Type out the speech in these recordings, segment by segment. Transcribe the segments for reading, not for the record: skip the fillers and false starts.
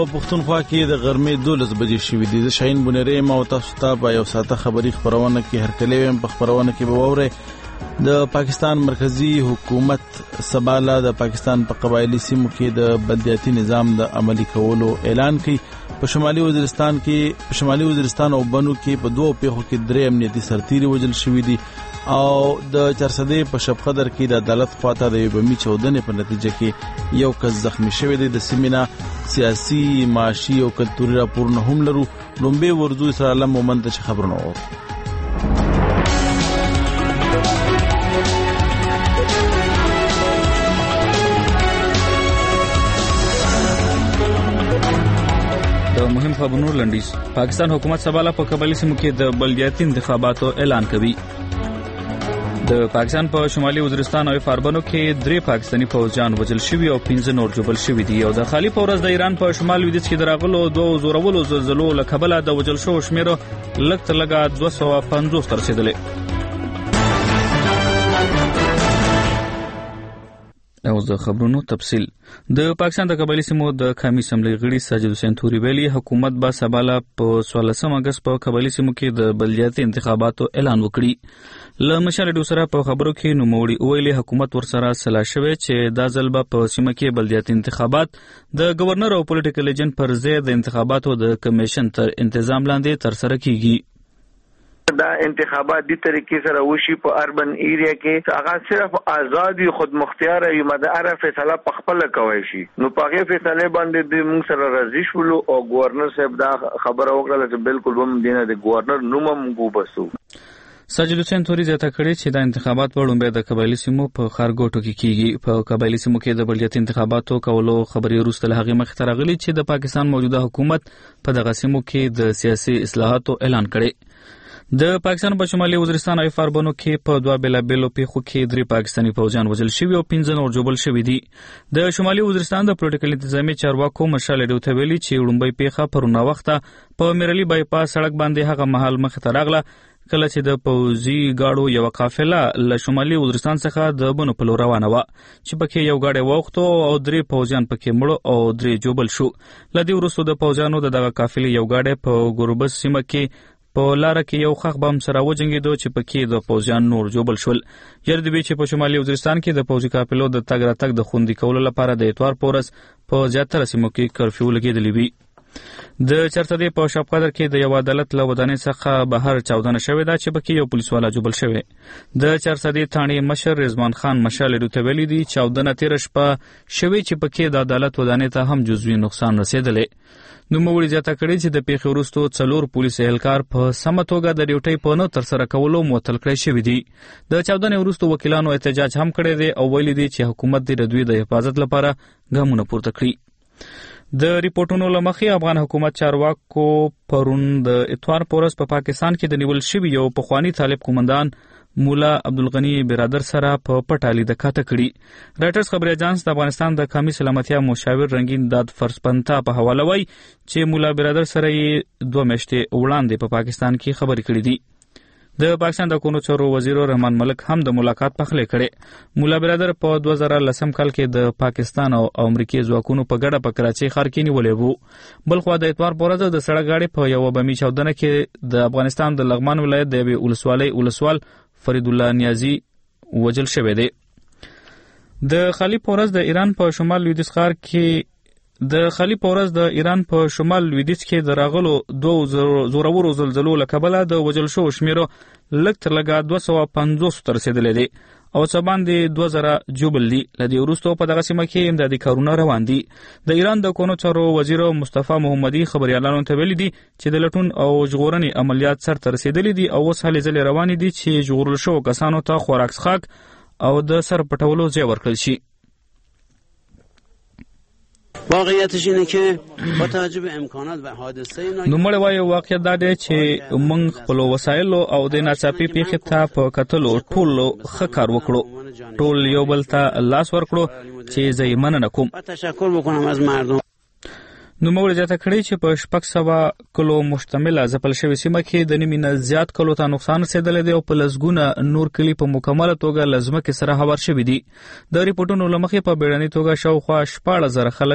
پښتونخوا کې د غرمې 12 بجې شوې دي. زه شاهین بونری ما او تاسو ته په یو ساعته خبری خبرونه کې هرکلی ویم. په خبرونه کې به ووري د پاکستان مرکزی حکومت سباله د پاکستان په قبایلی سیمو کې د بلدیاتي نظام د عملی کولو اعلان کړي. په شمالي وزیرستان او بنو کې په دوه پیښو کې 3 امنیتي سرتیري وژل شوي دي او د چرسدې په شب قدر کې د عدالت خواته د بمی چودنې په نتیجه کې یو کس زخمی شوی دی. د سیمینا سیاسي معاشي او کلتوري راپورونه هم لرو. لومبه ورزو اسرائیل مومنت خبرونه و. مهم خبرونه لنډیز. پاکستان حکومت سباله په قبایلی سیمو کې د بلدیاتي انتخاباتو اعلان کوي. د پاکستان په شمالي وزیرستان او فاربنو کې 3 پاکستانی فوجیان وژل شوي او 15 نور جوړل شوي دي. او د خالی پورز د ایران په شمال لویدیځ کې دراغلو 2 زورولو زلزلو لکبله د وژل شو شمیر لږ تر لږه 250 تر رسیدلې. او د خبرونو تفصیل. د پاکستان د قبایلی سیمو د قومي اسمبلی غړي ساجد حسین توري ویلي حکومت با سباله په 16 اگست په قبایلی سیمو کې د بلدیاتي انتخاباتو اعلان وکړي. له مشال ډوسره په خبرو کې نوموړي ویلي حکومت ورسره سلا شوی چې دا ځل به په سیمه کې بلدیاتي انتخابات د گورنر او پولیټیکل ایجنټ پر ضد د انتخاباتو د کمیشن تر تنظیم لاندې تر سره کیږي. دا انتخابات دی طریقې سره وشي په اربن ایریا کې هغه صرف آزادي خود مختار یو مدار فیصله په خپل کوي شي. نو په هغه فیصله باندې د موږ سره راضي شولو او گورنر صاحب دا خبره وکړه چې بالکل هم دینه د گورنر نوم مو بسو. ساجد حسین توري زیاته کړي چې د انتخابات په وړاندې د قبایلی سیمو په خارګوټو کې کیږي. په قبایلی سیمو کې د بلدیاتي انتخاباتو کولو خبري وروسته له هغه مخ ته راغلي چې د پاکستان موجوده حکومت په دغه سیمو کې د سیاسي اصلاحاتو اعلان کړي. د پاکستان په شمالي وزیرستان او فاربنو کې په 2 بیلابیلو پیښو کې 3 پاکستانی فوجیان وژل شوي او 15 نور جوړل شوي دي. د شمالي وزیرستان د پولیټیکل انتظامی چارواکو مشال ډوته ویلي چې وړومبۍ پیښه پرونه وخته په میرلی بایپاس سړک باندې هغه مهال مخ ته راغله کله چې د پوځي گاډو یو قافله له شمالي وزیرستان څخه د بنو په لور روانه و چې پکې یو گاډي وختو او 3 فوجیان پکې مړ او 3 جوړل شو. لدی وروسته د فوجیانو دغه قافلې یو گاډي په ګوربس سیمه کې په لار کې یو خخ بم سره وجنګیدو چې پکې د فوجیان نور جوړل شول. یاد دی چې په شمالي وزیرستان کې د فوجي قافلو د تګ راتګ د خوندي کولو لپاره د اتوار پورس په زیاتره سیمو کې کرفیو لګیدلی وی. د چرسدې په شب قدر کې د یو عدالت له ودانۍ څخه بهر چاودنه شوې ده چې پکې یو پولیس والا جوړل شوی. د چرسدې ثاني مشر رضوان خان مشال ډوته ویلي دي چاودنه تیر شپه شوی چې پکې د عدالت ودانۍ ته هم جزوي نقصان رسیدلې. نوموړي زیاته کړي چې د پیښې وروسته 4 پولیس اهلکار په سمه توګه د ډیوټۍ په نه تر سره کولو معطل کړی شوي دي. د چاودنې وروسته وکیلانو احتجاج هم کړی دی او ویلي دي چې حکومت د دوی د حفاظت لپاره ګامونه پورته کړي. د ریپورتونو لمخې افغان حکومت چارواکو پرون د اتوار پورس په پاکستان کې د نیول شوي یو پخوانی طالب قومندان مولا عبدالغنی برادر سره په پټالي د کاته کړي. رایټرز خبري اژانس د افغانستان د قومي سلامتیا مشاور رنگین داد فرسپنتا په حواله وایي چې مولا برادر سره یې 2 میاشتې وړاندې په پاکستان کې خبرې کړې دي. د پاکستان د قانوني چارو وزیر رحمان ملک هم د ملاقات پخلې کړې. مولا برادر په 2010 کال کې د پاکستان او امریکای ځواکونو په ګډه په کراچۍ ښار کې نیولې وو. بل خو د اتوار پورز د سړک غاړې په یو بمي چاودنه کې د افغانستان د لغمان ولایت د یوې ولسوال فرید الله نیازی وجل شوی دی. د خالی پورز د ایران په شمال لویدیځ ښار کې د خالی پورز د ایران په شمال لویدیځ کې د راغلو 2 زورورو زلزلو لکبله د وجل شو شمیرو لږ تر لږه 250 تر رسیدلی دی او څه باندې 2000 جوړل دي. لدی وروسته په دغه سیمه کې امدادي کارونه روان دي. د ایران د قانوني چارو وزیر مصطفی محمدي خبريالانو ته ویلي دي چې د لټون او ژغورنې عملیات سر ته رسیدلي دي او اوس هلې ځلې روانې دي چې ژغورل شو کسانو ته خوراک څښاک او د سر پټولو ځای ورکړل شي. واقعیتش اینه که با توجه به امکانات و حادثه نومړی وایي واقعیت دا دی چې موږ خپل وسایل او د ناڅاپي پیښې ته په کتلو ټول ښه کار وکړو. ټول یو بل ته لاس ورکړو چې زه یې مننه کوم. تشکر بکنم از مردم. نوموړي زیاته کړي چې په 600 کلو مشتمله ځپل شوې سیمه کې د نیمې نه زیات کلو ته نقصان رسېدلی دی او په لسګونه نور کلي په مکمله توګه له ځمکې سره هوار شوي دي. د ریپورټونو له مخې په بیړنۍ توګه شاوخوا 14,000 خلک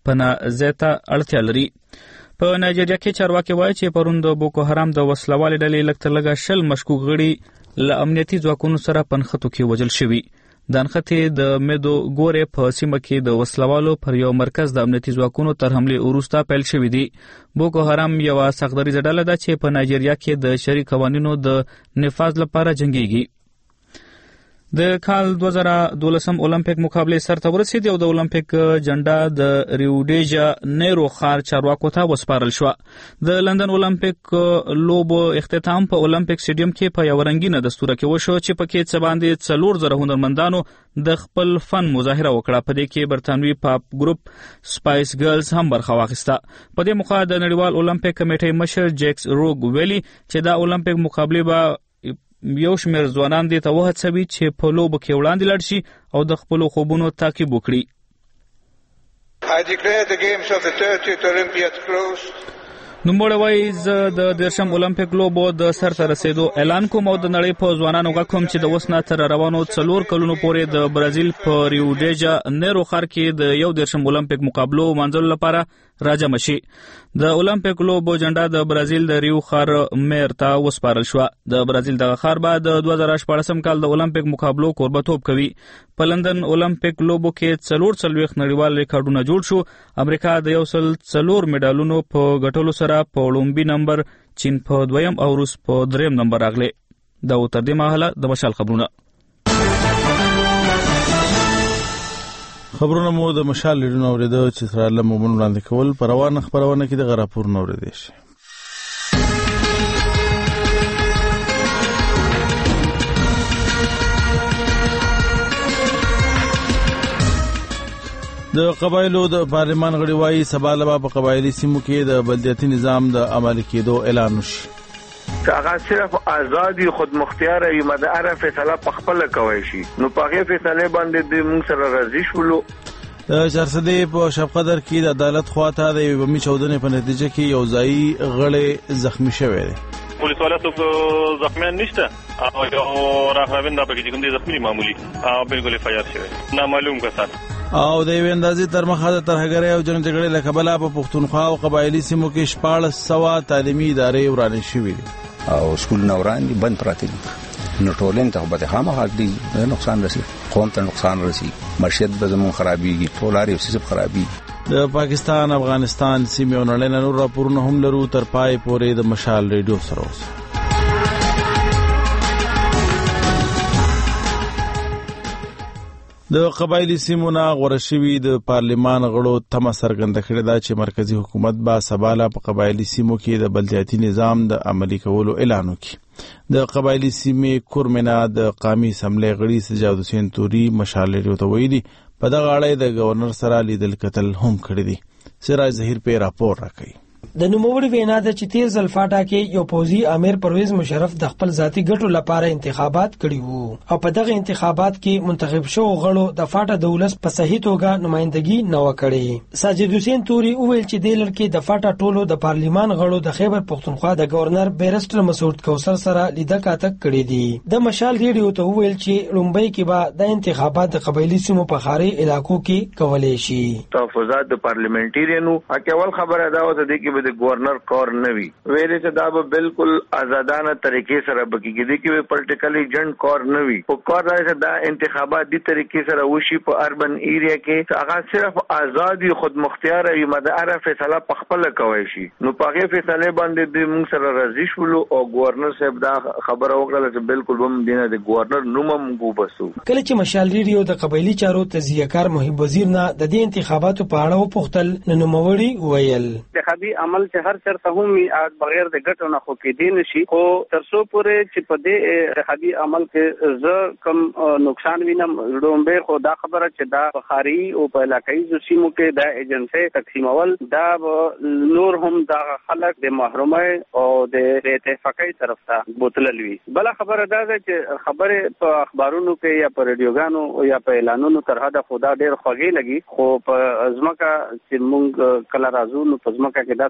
پناه ځای ته اړتیا لري. په نایجیریا کې چارواکي وایي چې پرون د بوکو حرام د وسلوالې ډلې لږ تر لږه 10 مشکوک غړي له امنیتي ځواکونو سره پنخته کې وژل شوي. د نښتې د میدو ګورې په سیمه کې د وسلوالو پر یو مرکز د امنیتي ځواکونو تر حملې وروسته پیل شوي دي. بوکو حرام یوه سختدریځه ډله ده چې په نایجیریا کې د شرعي قوانینو د نفاذ لپاره جنګیږي. د کال 2012 اولمپیک مقابله سرته ورسېدې او د اولمپیک جنډه د ریو ډی جانیرو ښار چارواکو ته وسپارل شوه. د لندن اولمپیک لوبو اختتام په اولمپیک سټیډیم کې په یو رنګینه دستوره کې وشو چې پکې څه باندې 4,000 هنرمندانو د خپل فن مظاهره وکړه. په دې کې برتانوي پاپ ګروپ سپایس ګرلز هم برخه واخیسته. په دې موخه د نړیوال اولمپیک کمیټې مشر جیکس روګ ویلي چې دا اولمپیک مقابله به یو شمېر ځوانان دې ته وهڅوي چې په لوبو کې وړاندې لاړ شي او د خپلو خوبونو تعقیب وکړي. I declare the games of the 30th Olympiad closed. نوموړی وایي زه د 10 اولمپیک لوبو د سرته رسېدو اعلان کوم او د نړۍ په ځوانانو غږ کوم چې د اوس نه تر روانو 4 کلونو پورې د برازیل په ریو ډی جانیرو ښار کې د 11 اولمپیک مقابلو منځلو لپاره راجم شي. د اولمپیک لوبو جنډه د برازیل د ریو ښار میر ته وسپارل شوه. د برازیل دغه ښار به د 2014 کال د اولمپیک مقابلو کوربتوب کوي. په لندن اولمپیک لوبو کې 44 نړیوال ریکارډونه جوړ شو. امریکا د 104 میډالونو په ګټلو سره په لومبي نمبر، چین په 2م او روس په 3م نمبر راغلي. دا تر دې مهاله د مشال خبرونه. خبرونه مو د مشال لیدونو اوریدو چې سره له مومن وړاندې کول په روانه خبرونه کې د غراپور اوریدل شي. د قبایلو د پارلمان غړي وايي سبا له په قبایلی سیمو کې د بلدیاتي نظام د عملي کېدو اعلان وشي. هغه صرف آزادي خود مختار یو مدار فیصله په خپل کوي شي. نو په هغه فیصله باندې د موږ سره راضي شولو. د چارسدې په شفقدر کې د عدالت خواته د یو بمی چودنې په نتیجه کې یو ځای غړي زخمی شوی دی. پولیس والو زخمیان نشته او یو راغوین دا پکې کوم دي زخمی معمولی او بالکل فایار شوی نامعلوم کسان او د یو اندازې تر مخه د ترهګرۍ او جنګ جګړې له کبله په پښتونخوا او قبایلی سیمو کې 1400 تعلیمي ادارې ورانې شوې دي او سکولونه وران دي بند پراته دي. نو ټولنې ته به خامخا دي نقصان رسي، قوم ته نقصان رسي، معیشت به زموږ خرابېږي، ټول اړ یو څه خرابېږي. د پاکستان، افغانستان سیمې او نړۍ نور راپورونه هم لرو. تر پای پورې د مشال ریډیو سره اوسئ. د قبایلی سیمونه غوړه شوي د پارلمان غړو تمه څرګنده کړې ده چې مرکزی حکومت به سبا په قبایلی سیمو کې د بلدیاتي نظام د عملي کولو اعلان وکړي. د قبایلی سیمې کورمنا د قومي اسمبلی غړي سجاد حسین توري مشال ریډیو ته ویلي په دغه اړه د گورنر سره لیدل کتل هم کړی دي. سراج ظهیر په راپور راکړي. د نوموړي وینا ده چې تیر ځل فاټا کې یو پوځي امیر پرویز مشرف د خپل ذاتي ګټو لپاره انتخابات کړي وو او په دغه انتخابات کې منتخب شو غړو د فاټا د ولس په صحیح توګه نمائندګي نه وکړي. ساجد حسین توري وویل چې د لړ د فاټا ټولو د پارلیمان غړو د خیبر پختونخوا د گورنر بیرسټر مسعود کوثر سره لیده کاتک کړي دي. د مشال ریډیو ته وویل چې لومبۍ کې به د انتخابات د قبایلی سیمو په خاري علاقو کې کولای شي. تحفظات د پارلیمنټریانو اکول خبره دا وته دي کې د گورنر کور نوي ویلې چې دا به بالکل آزادانه طریقې سره بکیږي دي کې پولیټیکل ایجنټ کور نوي او کور راځي دا انتخابات دي طریقې سره وشي په اربن ایریا کې هغه صرف آزادي خود مختار یو مدار فیصله په خپل کوي شي. نو په هغه فیصله باندې د موږ سره راضي شولو او گورنر صاحب دا خبره وکړه چې بالکل هم دینه د گورنر نوم موږ بسو. کله چې مشال ریډیو د قبایلی چارو تزیهکار محب وزیر نه د دې انتخاباتو په اړه وپوښتل نو نوموړي ویل انتخابي عمل چې هر چرته هم بغیر د ګټو نه خو کې دي نشي خو ترڅو پورې چې په دې انتخابي عمل کې ز کم نقصان وینم رومبه خو دا خبره چې دا بخاري او په علاقې سیمو کې د ایجنسي تقسیمول دا نور هم دا خلک د محرومه او د اتفاقي طرف ته بوتللوي. بل خبره دا ده چې خبره په اخبارونو کې یا په رادیوګانو یا په اعلانونو تر حد خدا ډېر خوږی لګي خو په ازمکه چې مونږ کله راځو نو په ازمکه کې دا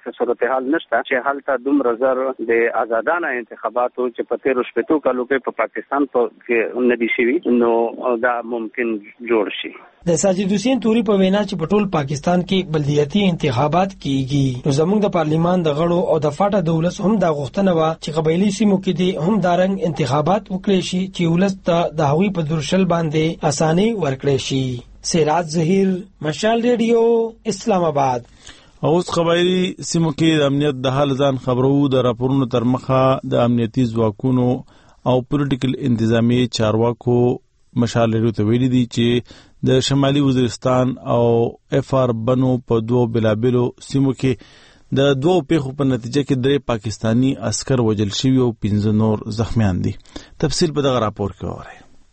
داسې صورتحال نشته چې هلته دومره زر د آزادانه انتخاباتو چې په 13 کالو کې په پاکستان کې ندي شوي نو دا ممکن جوړ شي. د ساجد حسین توري په وینا چې په ټول پاکستان کې بلدیاتي انتخابات کیږي نو زموږ د پارلیمان د غړو او د فاټا د ولس هم دا غوښتنه و چې قبایلی سیمو کې دي هم دارنګ انتخابات وکړي شي چې ولس د هغوی په درشل باندې اساني ورکړي شي. سراج ظهیر، مشال ریډیو، اسلام آباد. اوس قبایلی سیمو کې د امنیت د حال ځان خبرو د راپورونو تر مخه د امنیتي ځواکونو او پولیټیکل انتظامی چارواکو مشال ریډیو ته ویلي دي چې د شمالي وزیرستان او اف آر بنو په دوه بلابلو سیمو کې د دوه پیښو په نتیجه کې 3 پاکستانی عسكر وژل شوي او 15 نور زخمیان دي. تفصیل په دغه راپور کې اورئ.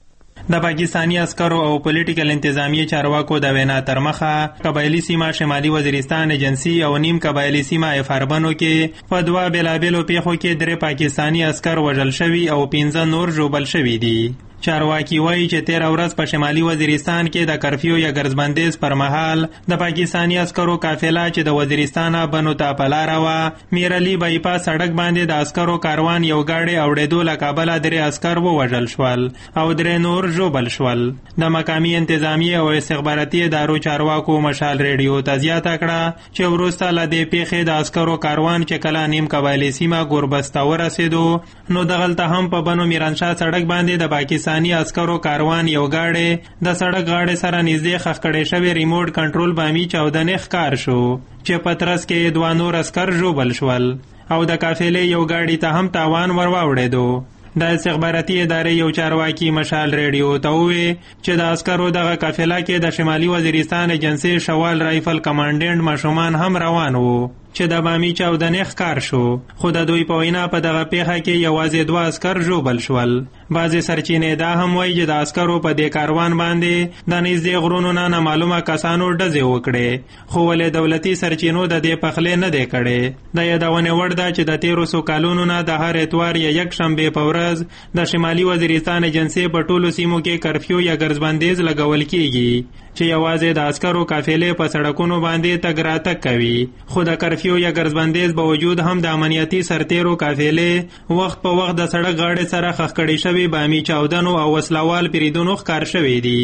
د پاکستانی عسکرو او پولیټیکل انتظامی چارواکو د وینا تر مخه قبایلی سیمه شمالي وزیرستان ایجنسی او نیم قبایلی سیمه افاربنو کې په دوه بلابلو پیښو کې 3 پاکستانی عسكر وژل شوي او 15 نور ژوبل شوي دي. چارواکي وایي چې 13 ورځ په شمالي وزیرستان کې د کرفیو یا ګرځبندیز پر مهال د پاکستانی عسکرو قافله چې د وزیرستان بنو ته په لاره وه میرعلي بایپاس سړک باندې د عسکرو کاروان یو گاډي اوړېدو له کابله 3 عسکر ووژل شول او 3 نور ژوبل شول. د مقامي انتظامی او استخباراتي ادارو چارواکو مشال ریډیو ته زیاته کړه چې وروسته له دې پیښې د عسکرو کاروان چې کله نیم قبایلی سیمه ګوربسته ورسېدو نو دغلته هم په بنو میرانشاه سړک باندې د پاکستانی عسکرو کاروان یو گاډي د سړک غاړې سره نږدې خښ کړی شوی ریموټ کنټرول بامي چاودنې ښکار شو چې په ترڅ کې 2 نور عسکر ژوبل شول او د قافلې یو گاډي ته هم تاوان ور واوړېدو. د استخباراتي ادارې یو چارواکي مشال ریډیو ته وویل چې د عسکرو دغه قافله کې د شمالي وزیرستان ایجنسی شوال رایفل کمانډنټ ماشومان هم روان وو چې د بامي چاودنې ښکار شو خو د دوی په وینا په دغه پیښه کې یوازې 2 عسکر ژوبل شول. بعضې سرچینې دا هم وایي چې د عسکرو په دې کاروان باندې د نږدې غرونو نه نامعلومه کسانو ډزې وکړې خو ولې دولتي سرچینو د دې پخلی نه دی کړی. د یادونې وړ ده چې د 1300 کالونو نه د هر اتوار یا یکشنبې په ورځ د شمالي وزیرستان ایجنسی په ټولو سیمو کې کرفیو یا ګرځبندیز لګول کیږي چې یوازې د عسکرو قافلې په سړکونو باندې تګ راتګ کوي خو د کرفیو یا ګرځبندیز باوجود هم د امنیتي سرتیرو قافلې وخت په وخت د سړک غاړې سره خښ کړي شوي بامي چاودنو او وسلوال پیریدونو ښکار شوي دي.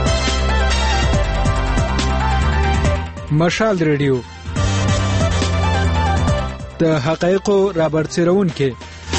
مشال ریډیو د حقایقو رابرسېرونکي.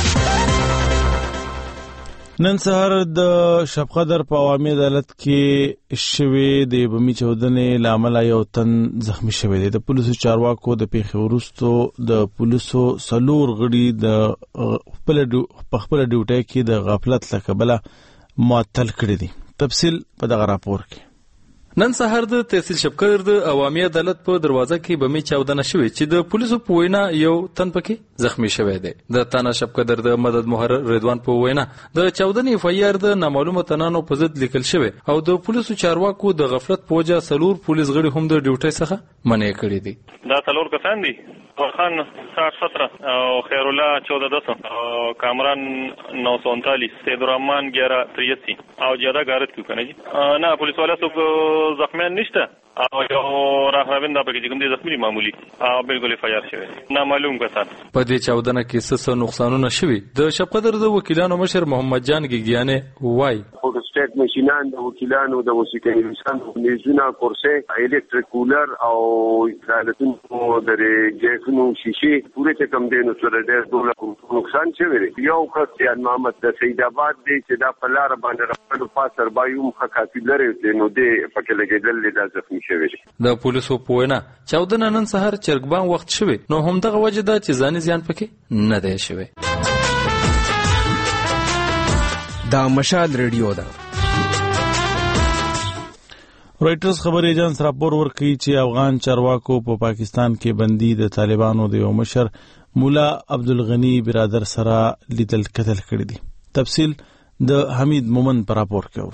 نن سهار د شب قدر په عوامي عدالت کې شوی د بمي چاودنې لامل یو تن زخمی شوی دی. د پولیسو چارواکو د پیښې وروسته د پولیسو سلور غړي د خپل ډیوټي کې د غفلت له کبله معطل کړي دي. تفصیل په دغه راپور کې. نن سهار د تحصیل شبقدر د عوامي عدالت په دروازه کې بمي چاودنه شوې چې د پولیسو په وینا یو تن پکې زخمی شوی دی. د تانا شبقدر د مدد محرر رضوان په وینا د چاودنې فیار د نامعلومه تنانو په ضد لیکل شوی او د پولیسو چارواکو د غفلت په وجه سلور پولیس غړي هم د ډیوټي څخه منع کړي دي. دا سلور کسان دي: خان 6017 او خیر الله 1410 او کامران 939 سید الرحمن 1183 او جاده غارت کیو کنه جی نه پولیس والا څوک زخمیان نشته او یو راهنوینده پکې کوم دي زخمی معمولی او بالکل فایار شوی نامعلوم کسان. په دې چاودنه کې څه نقصانونه شوي. د شبقدر د وکیلانو مشر محمد جان ګیګیانه وای سټیټ ماشینان د وکیلانو د موسیقي انسان میزونه کورسه الکتریک کولر او حالتونو د جیفونو شیشه پوره کم دینو سره ډېر نقصان شوی. یو کس یان محمد د سید آباد دی چې دا په لار باندې راځي پاسر بایوم خاطی لري نو دې پکې لګیدل د زخمی شوی. د پولیسو په وینا چاودنه نن سهار چرګبان وخت شوی نو همدغه وجه ده چې ځاني زیان پکې نه دی شوی. دا مشال ریډیو ده. رائټرز خبر ایجنس راپور ورکړي چې افغان چارواکو په پاکستان کې بندي د طالبانو د یو مشر مولا عبدالغنی برادر سره لیدل کتل کړی دي. تفصیل د حمید مومن پر راپور کې.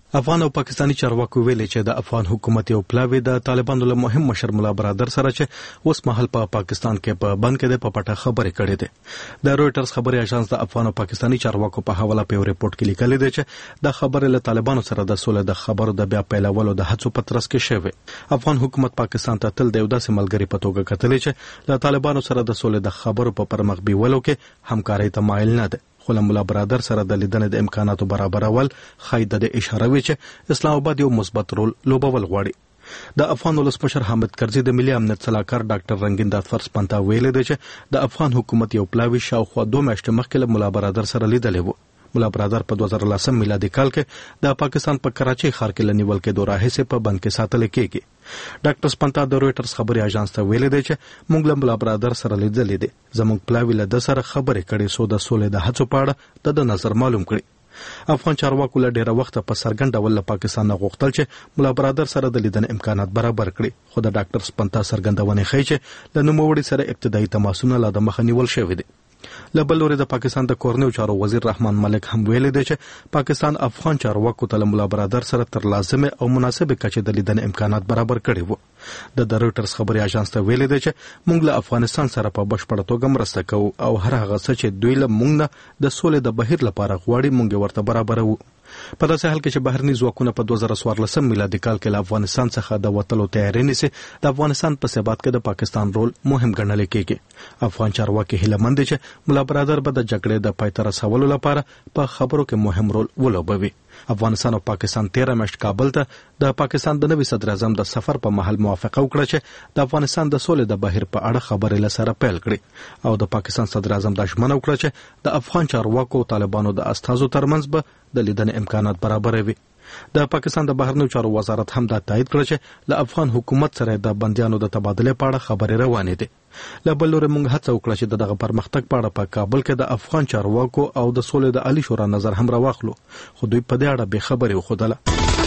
افغان او پاکستانی چارواکو ویلي چې د افغان حکومت یو پلاوی د طالبانو له مهم مشر ملا برادر سره چې اوس مهال په پاکستان کې په بند کې د پټه خبرې کړې ده. د رويټرز خبري اژانس د افغان او پاکستانی چارواکو په حواله په ریپورت کې لیکل دي چې د خبرې له طالبانو سره د سولې د خبرو د بیا پیلولو د هڅو په ترڅ کې شوی. افغان حکومت پاکستان ته تل د یو داسې ملګری په توګه کتلې چې له طالبانو سره د سولې د خبرو په پرمخ بیولو کې همکاري ته مایل نه ده. خو له ملا برادر سره د لیدنې د امکاناتو برابرول خاید د اشاره وی چې اسلام آباد یو مثبت رول لوبول غواړي. د افغان ولسمشر حامد کرزي د ملي امنیت سلاکار ډاکټر رنگین دادفرس پنتا ویل دی چې د افغان حکومت یو پلاوی شاوخوا 2 میاشتې مخکې له ملا برادر سره لیدلی وو. ملا برادر په 2010 میلادي کال کې د پاکستان په کراچۍ ښار کې لنیول کې دوه راهیسه په بند کې ساتل کېږي. ډاکټر سپنتا د رويټرز خبري اژانس ته ویل دی چې موږ له ملا برادر سره لیدلې دي. زموږ پلاوی له د سره خبرې کړې سو د سولې د هڅو په اړه د نظر معلوم کړي. افغان چارواکو له ډیره وخت په سرګند ډول له پاکستان غوښتل چې ملا برادر سره د لیدن امکانات برابر کړي. خو د ډاکټر سپنتا سرګندونه ښیي چې له نوموړي سره ابتدایي تماسونه لا د مخه نیول شوی دي. له بل لوري د پاکستان د کورنیو چارو وزیر رحمان ملک هم ویلي دی چې پاکستان افغان چارواکو ته ملا برادر سره تر لازمه او مناسبه کچې د لیدن امکانات برابر کړي وو. د رويټرز خبري اژانس ته ویلي دی چې موږ له افغانستان سره په بشپړه توګه مرسته کوو او هر هغه څه چې دوی له موږ نه د سولې د بهیر لپاره غواړي موږ ورته برابرو. په داسې حال کې چې بهرني ځواکونه په 2014 میلادي کال کې له افغانستان څخه د وټلو تیاری نیسي، د افغانستان په ثبات کې د پاکستان رول مهم ګڼل کېږي. افغان چارواکي هیله مند دي چې ملا برادر به د جګړې د پای ته رسولو لپاره په خبرو کې مهم رول ولوبوي. افغانستان او پاکستان 13 میاشت کابل ته د پاکستان د نوي صدر اعظم د سفر په محل موافقه وکړه چې د افغانستان د سولې د بهیر په اړه خبرې لسره پیل کړي او د پاکستان صدر اعظم د ژمنه وکړه چې د افغان چارواکو او طالبانو د استازو ترمنځ به د لیدنې امکانات برابروي. د پاکستان د بهرنیو چارو وزارت هم دا تایید کړ چې له افغان حکومت سره د بندیانو د تبادله په اړه خبرې روانې دي. له بل لوري موږ هڅه وکړه چې دغه پرمختګ په اړه په کابل کې د افغان چارواکو او د سولې د عالی شورا نظر هم راوخلو، خو دوی په دې اړه به خبرې وخدله.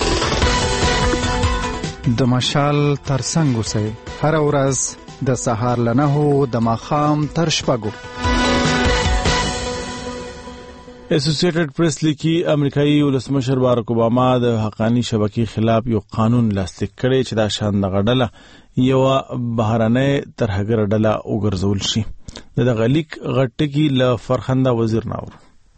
د مشال ترڅنګ اوسئ، هر ورځ د سهار له 9 د ماښام تر 6. اسوسییټډ پریس لیکي امریکایي ولسمشر بارک اوباما د حقانی شبکې خلاف یو قانون لاسلیک کړی چې دا شان د غډله یو بهرانه ترهګر ډله وګرځول شي. دغه لیک غټکی له فرخنده وزیر ناور.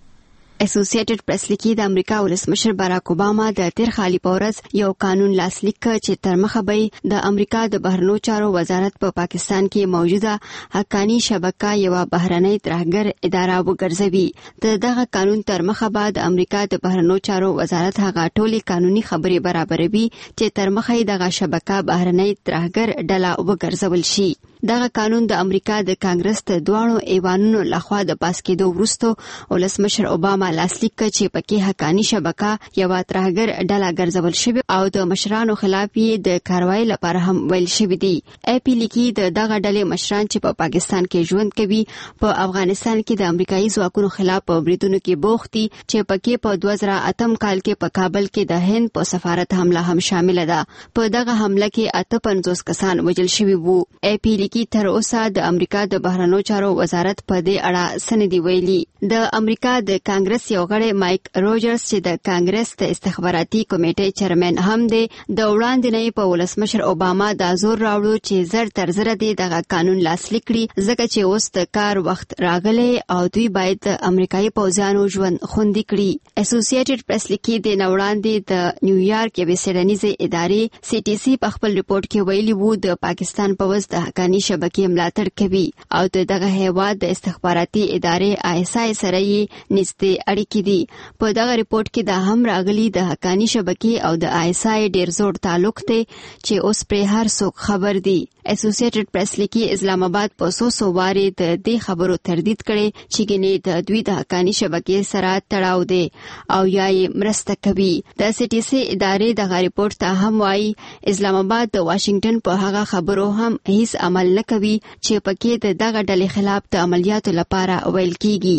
اسوسییټډ پریس لیکي د امریکا ولسمشر بارک اوباما د تیر خالي پورز یو قانون لاسلیک چې تر مخه به د امریکا د بهرنیو چارو وزارت په پاکستان کې موجوده حقانی شبکه یو بهرنۍ ترهګر اداره وګرځوي. دغه قانون تر مخه به د امریکا د بهرنیو چارو وزارت هغه ټولي قانوني خبري برابروي چې تر مخه دغه شبکه بهرنۍ ترهګر ډله وګرځول شي. دغه قانون د امریکا د کانګرس ته دوانو ایوانونو لخوا د پاس کېدو وروسته ولسمشر اوباما لاسلیک کړ چې پکې حقانی شبکه یو ترهګر ډله ګرځول شوی او د مشرانو خلاف یې د کاروایی لپاره هم ویل شوی دی. اپی لیکي دغه ډلې مشران چې په پاکستان کې ژوند کوي په افغانستان کې د امریکایي ځواکونو خلاف په بریدونو کې بوخت دي چې پکې په 2008 کال کې په کابل کې د هند په سفارت حمله هم شامل ده. په دغه حمله کې 58 کسان وژل شوي وو. اپی کی تر اوسه د امریکا د بهرنیو چارو وزارت په دې اړه سندې ویلي. د امریکا د کانګرس یو غړی مایک روجرز چې د کانګرس د استخباراتي کمیټې چیرمن هم دی، د وړاندې په ولسمشر اوباما د زور راوړو چې زر تر زر دی دغه قانون لاسلیک کړي ځکه چې اوس د کار وخت راغلی او دوی باید د امریکایي پوځیانو ژوند خوندي کړي. اسوسییټډ پریس لیکي د وړاندې د نیویارک یوې څېړنیزې ادارې سی ټي سی په خپل ریپورت کې ویلي وو د پاکستان پوځ د حقانی شبکې ملاتړ کوي او دغه هیواد د استخباراتي ادارې ISI سره یې نږدې اړیکې دي. په دغه ریپورت کې دا هم راغلي د حقانی شبکې او د ISI ډیر زوړ تعلق دی چې اوس پرې هر څوک خبر دي. اسوسییټډ پریس لیکي اسلام آباد په سو واري د دې خبرو تردید کړي چې ګنې د دوی د حقانی شبکې سره تړاو دی او یا یې مرسته کوي. د سی ټي سی ادارې دغه ریپورت ته هم وایي اسلام آباد د واشنگټن په هغه خبرو هم هیڅ عمل نه کوي چې پکې د دغه ډلې خلاف د عملیاتو لپاره ویل کیږي.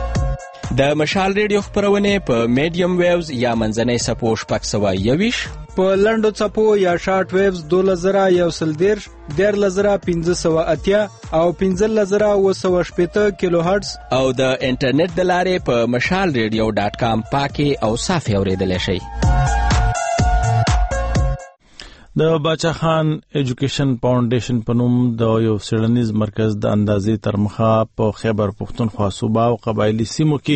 د مشال ریډیو خبرونه په میډیم ویوز یا منځنۍ سپو 621 په لنډو څپو یا شارټ ویوز 2110 13580 او 15780 کیلو هرتز او د انټرنیټ د لارې په mashalradio.com پاکي او صافي اوریدل شي. د باچا خان ایجوکیشن فاونډیشن په نوم د یو څېړنیز مرکز د اندازې تر مخه په خیبر پښتونخوا صوبه او قبایلی سیمو کې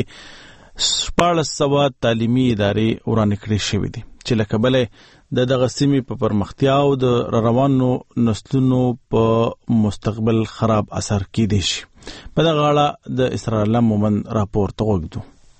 1400 تعلیمي ادارې ورانې کړې شوې دي چې له کبله د دغه سیمې په پرمختیا او د روانو نسلونو په مستقبل خراب اثر کېدی شي. په دغه اړه د اسرار الله مومن راپور ته وګورو.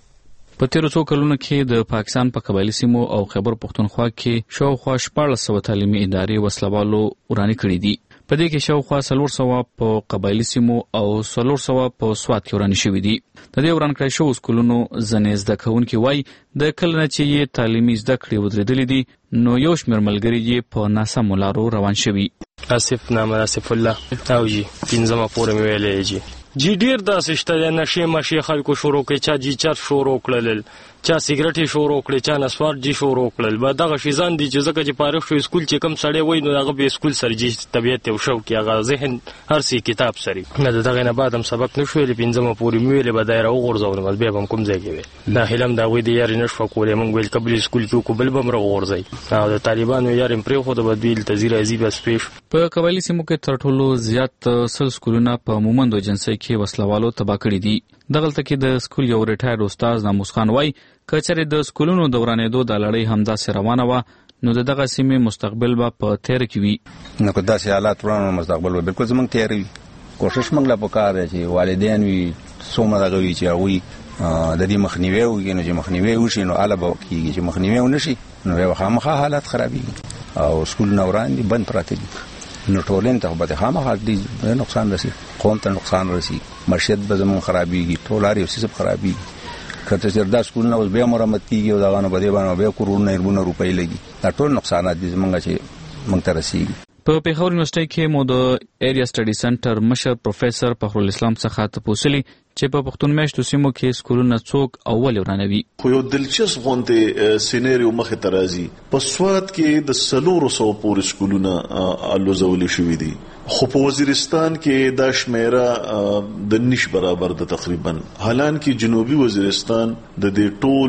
په تیرو څو کلونو کې د پاکستان په قبایلی سیمو او خیبر پښتونخوا کې شاوخوا 1400 تعلیمي ادارې وسلوالو ورانې کړې دي. په دې کې شاوخوا 400 په قبایلی سیمو او 400 په سوات کې ورانې شوې دي. د دې وران کړی شوو سکولونو ځینې زده کوونکي وایي د کله نه چې یې تعلیمي زده کړې ودرېدلې دي نو یو شمېر ملګري یې په ناسمو لارو روان شوي. آصف نام آصف الله او جی 15 پورې مې ویلې جی ډیر داسې شته نشې مشې خلکو شروع کړي چا جی چر شروع کړل چا سیګریټ شروع کړي چا نسوار جی شروع کړل به دغه شیزان دي چې ځکه چې فارغ شو سکول چې کم سړی وای نو هغه به سکول سره جی طبيعت او شوق هغه ذهن هر څه کتاب سره نه دغه نه بعد هم سبق نشو لې 15 پورې مې ویلې به دایره وغورځول مل به هم کوم ځای کې داخله هم دا وې د یاري نشو کولې موږ ویل قبل سکول کې کوبل بم راغورځي او د طالبانو یاري پرې خو د بدویل تزیر عزیز سپیش په قبایلی سیمو کې تر ټولو زیات سل سکولونه په مومند ایجنسی کې وسلوالو تبا کړی دي. دغلته کې د سکول یو ریټایر استاد ناموس خان وای کچره د سکولونو دورانېدو د لړۍ همداسې روانه و نو دغه سیمې مستقبل به په تیر کې وي. نو که داسې حالات ورانه مستقبل به بالکل زمونږ تیار وي. کوشش موږ لا وکړو چې والدین وي څومره دغه وي چې هغوی د دې مخنیوي وکړي نو چې مخنیوي وشي نو اله به کېږي چې مخنیوي ونشي نو بیا خامخا حالات خرابېږي او سکولونه وران دي بند پراته دي نو ټولنې ته به خامخا دي نقصان رسي قوم ته نقصان رسي معیشت به زموږ خرابېږي ټول اړ یو څه خرابېږي کته چې دا سکولونه اوس بیا مرمت کیږي او دغه نو بده باندې بیا کورونه اربونه روپۍ لګي دا ټول نقصانات دي زموږ چې موږ ته رسیږي. په پیښور یونیورسيټي کې مو د ایریا سټډي سنټر مشر پروفیسور فخر الاسلام څخه تپوسلی چې په پښتون میشتو سیمو کې سکولونه څوک اول ورانوي. خو یو دلچسپ غونډه سینریو مخه ترازی په سواد کې د 300 پورې سکولونه الوزول شوې دي خو په وزیرستان کې دا شمیره د نش برابر د تقریبا حالان کې جنوبي وزیرستان د دې ټول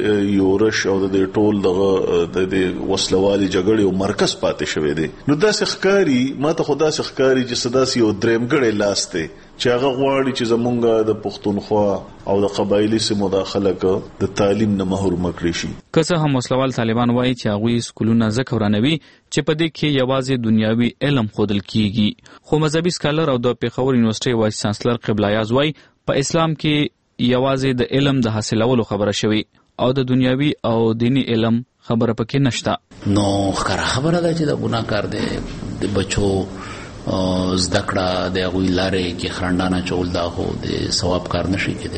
یورش او د دې ټول د وسلوالي جګړې او مرکز پاتې شوی دی. نو دا ښکاری ماته خدا ښکاری چې صداسي او درېمګړې لاسته چې هغه غواړي چې زمونږه د پښتونخوا او د قبایلی سیمو د خلک د تعلیم نه محروم کړي شي. که څه هم وسلوال طالبان وایي چې هغوی سکولونه ځکه ورانوي چې په دې کې یوازې دنیاوي علم ښودل کیږي خو مذهبي سکالر او د پیښور یونیورسيټي وایس چانسلر قبله یاز وایي په اسلام کې یوازې د علم د حاصلولو خبره شوی او د دنیاوي او دینی علم خبره پکې نشته. نو خبره ده چې د ګناکار دی د بچو زدکړه د غوی لارې کې خرندانه چول دا هو د ثواب کار نشي کېده.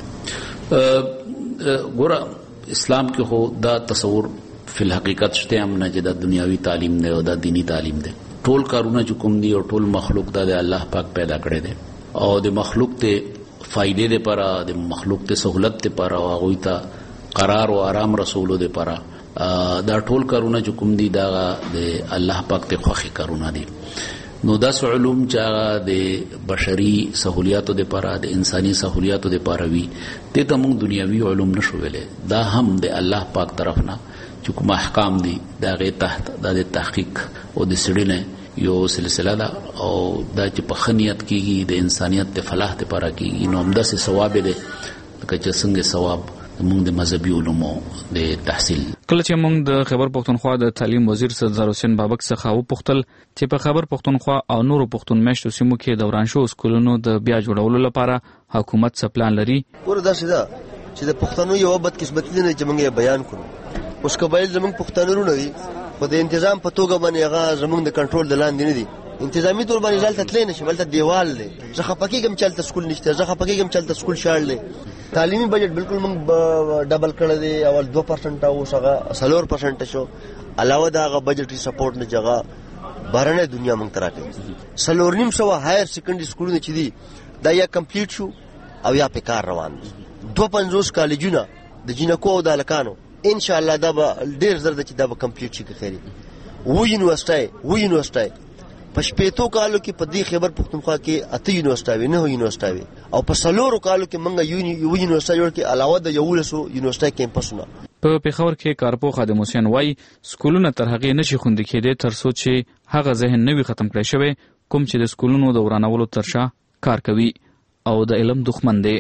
ګوره اسلام کې هو دا تصور فل حقیقت شته هم نه چې د دنیاوی تعلیم نه او د دینی تعلیم ده. ټول کارونه چې کوم دي او ټول مخلوق د الله پاک پیدا کړی دی او د مخلوق ته فائدې لپاره د مخلوق ته سہولت لپاره او غوی ته قرار او آرام رسولو لپاره دا ټول کارونه چې کوم دي دا د الله پاک ته خوښي کارونه دي. نو داس علوم چې د بشري سہولیاتو لپاره د انساني سہولیاتو لپاره وي ته موږ دنیوي علوم نشو ویلې دا هم د الله پاک طرف نه چې کوم احکام دي دا غي تحت د تحقیق او د سړینه یو سلسله ده او دا چې په خنیت کېږي د انسانيت د فلاح لپاره کېږي نو هم داسې ثواب دی لکه چې څنګه ثواب موږ د مذهبي علومو د تحصیل. کله چې موږ د خیبر پښتونخوا د تعلیم وزیر سردار حسین بابک څخه وپوښتل چې په خیبر پښتونخوا او نورو پښتون میشتو سیمو کې دوران شو سکولونو د بیا جوړولو لپاره حکومت څه پلان لري. ګوره داسې ده چې د پښتنو یو بدقسمتي نه چې موږ بیان کړو اوس قبایل زموږ پښتنو نه دي په د تنظیم په توګه باندې هغه زموږ د کنټرول د لاندې نه دي انتظامی طور باندې ځل تتلې نشي بلته دیوال دی زخه پکېګم چلته سکول نشته زخه پکېګم چلته سکول شاړ دی تعلیمي بجټ بالکل موږ ډبل کړی دی اول 2% او هغه 4% شو علاوه دا هغه بجټي سپورټ نه جگہ بهرنه دنیا موږ تراکې 4.5 هایر سیکنډري سکولونه چې دي دا یا کمپلیټ شو او یا په کار روان دي 250 کالجونه د جنکو او د الکانو ان شاء الله دا به ډیر زر چې دا به کمپلیټ شي که خیری و یونیورسيټي په شپېتو کالو کې په دې خیبر پختونخوا کې 8 یونیورسيټي نه یونیورسيټي او په سلورو کالو کې موږ یونیورسيټي جوړ کې علاوه د 1100 یونیورسيټي کیمپسونه. په پیښور کې کارپو خادم حسین وای سکولونه تر هغه نشي خوندې کېدې تر څو چې هغه ذهن نوي ختم کړی شوی کوم چې د سکولونو د ورانولو ترشا کار کوي او د علم دښمن دی.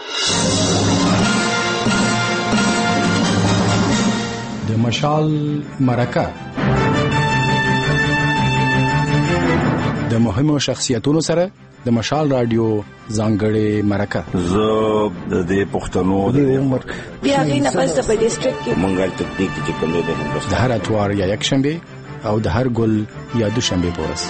د مشال مرکه د مهمو شخصیتونو سره د مشال رادیو ځانګړې مرکه. زه د پښتنو د عمر بیا غینه پس په ډیسټریکټ کې منګل تکنیک چې کوم دی د هر اتوار یا یک شنبه او د هر ګل یا دوشنبه پورس.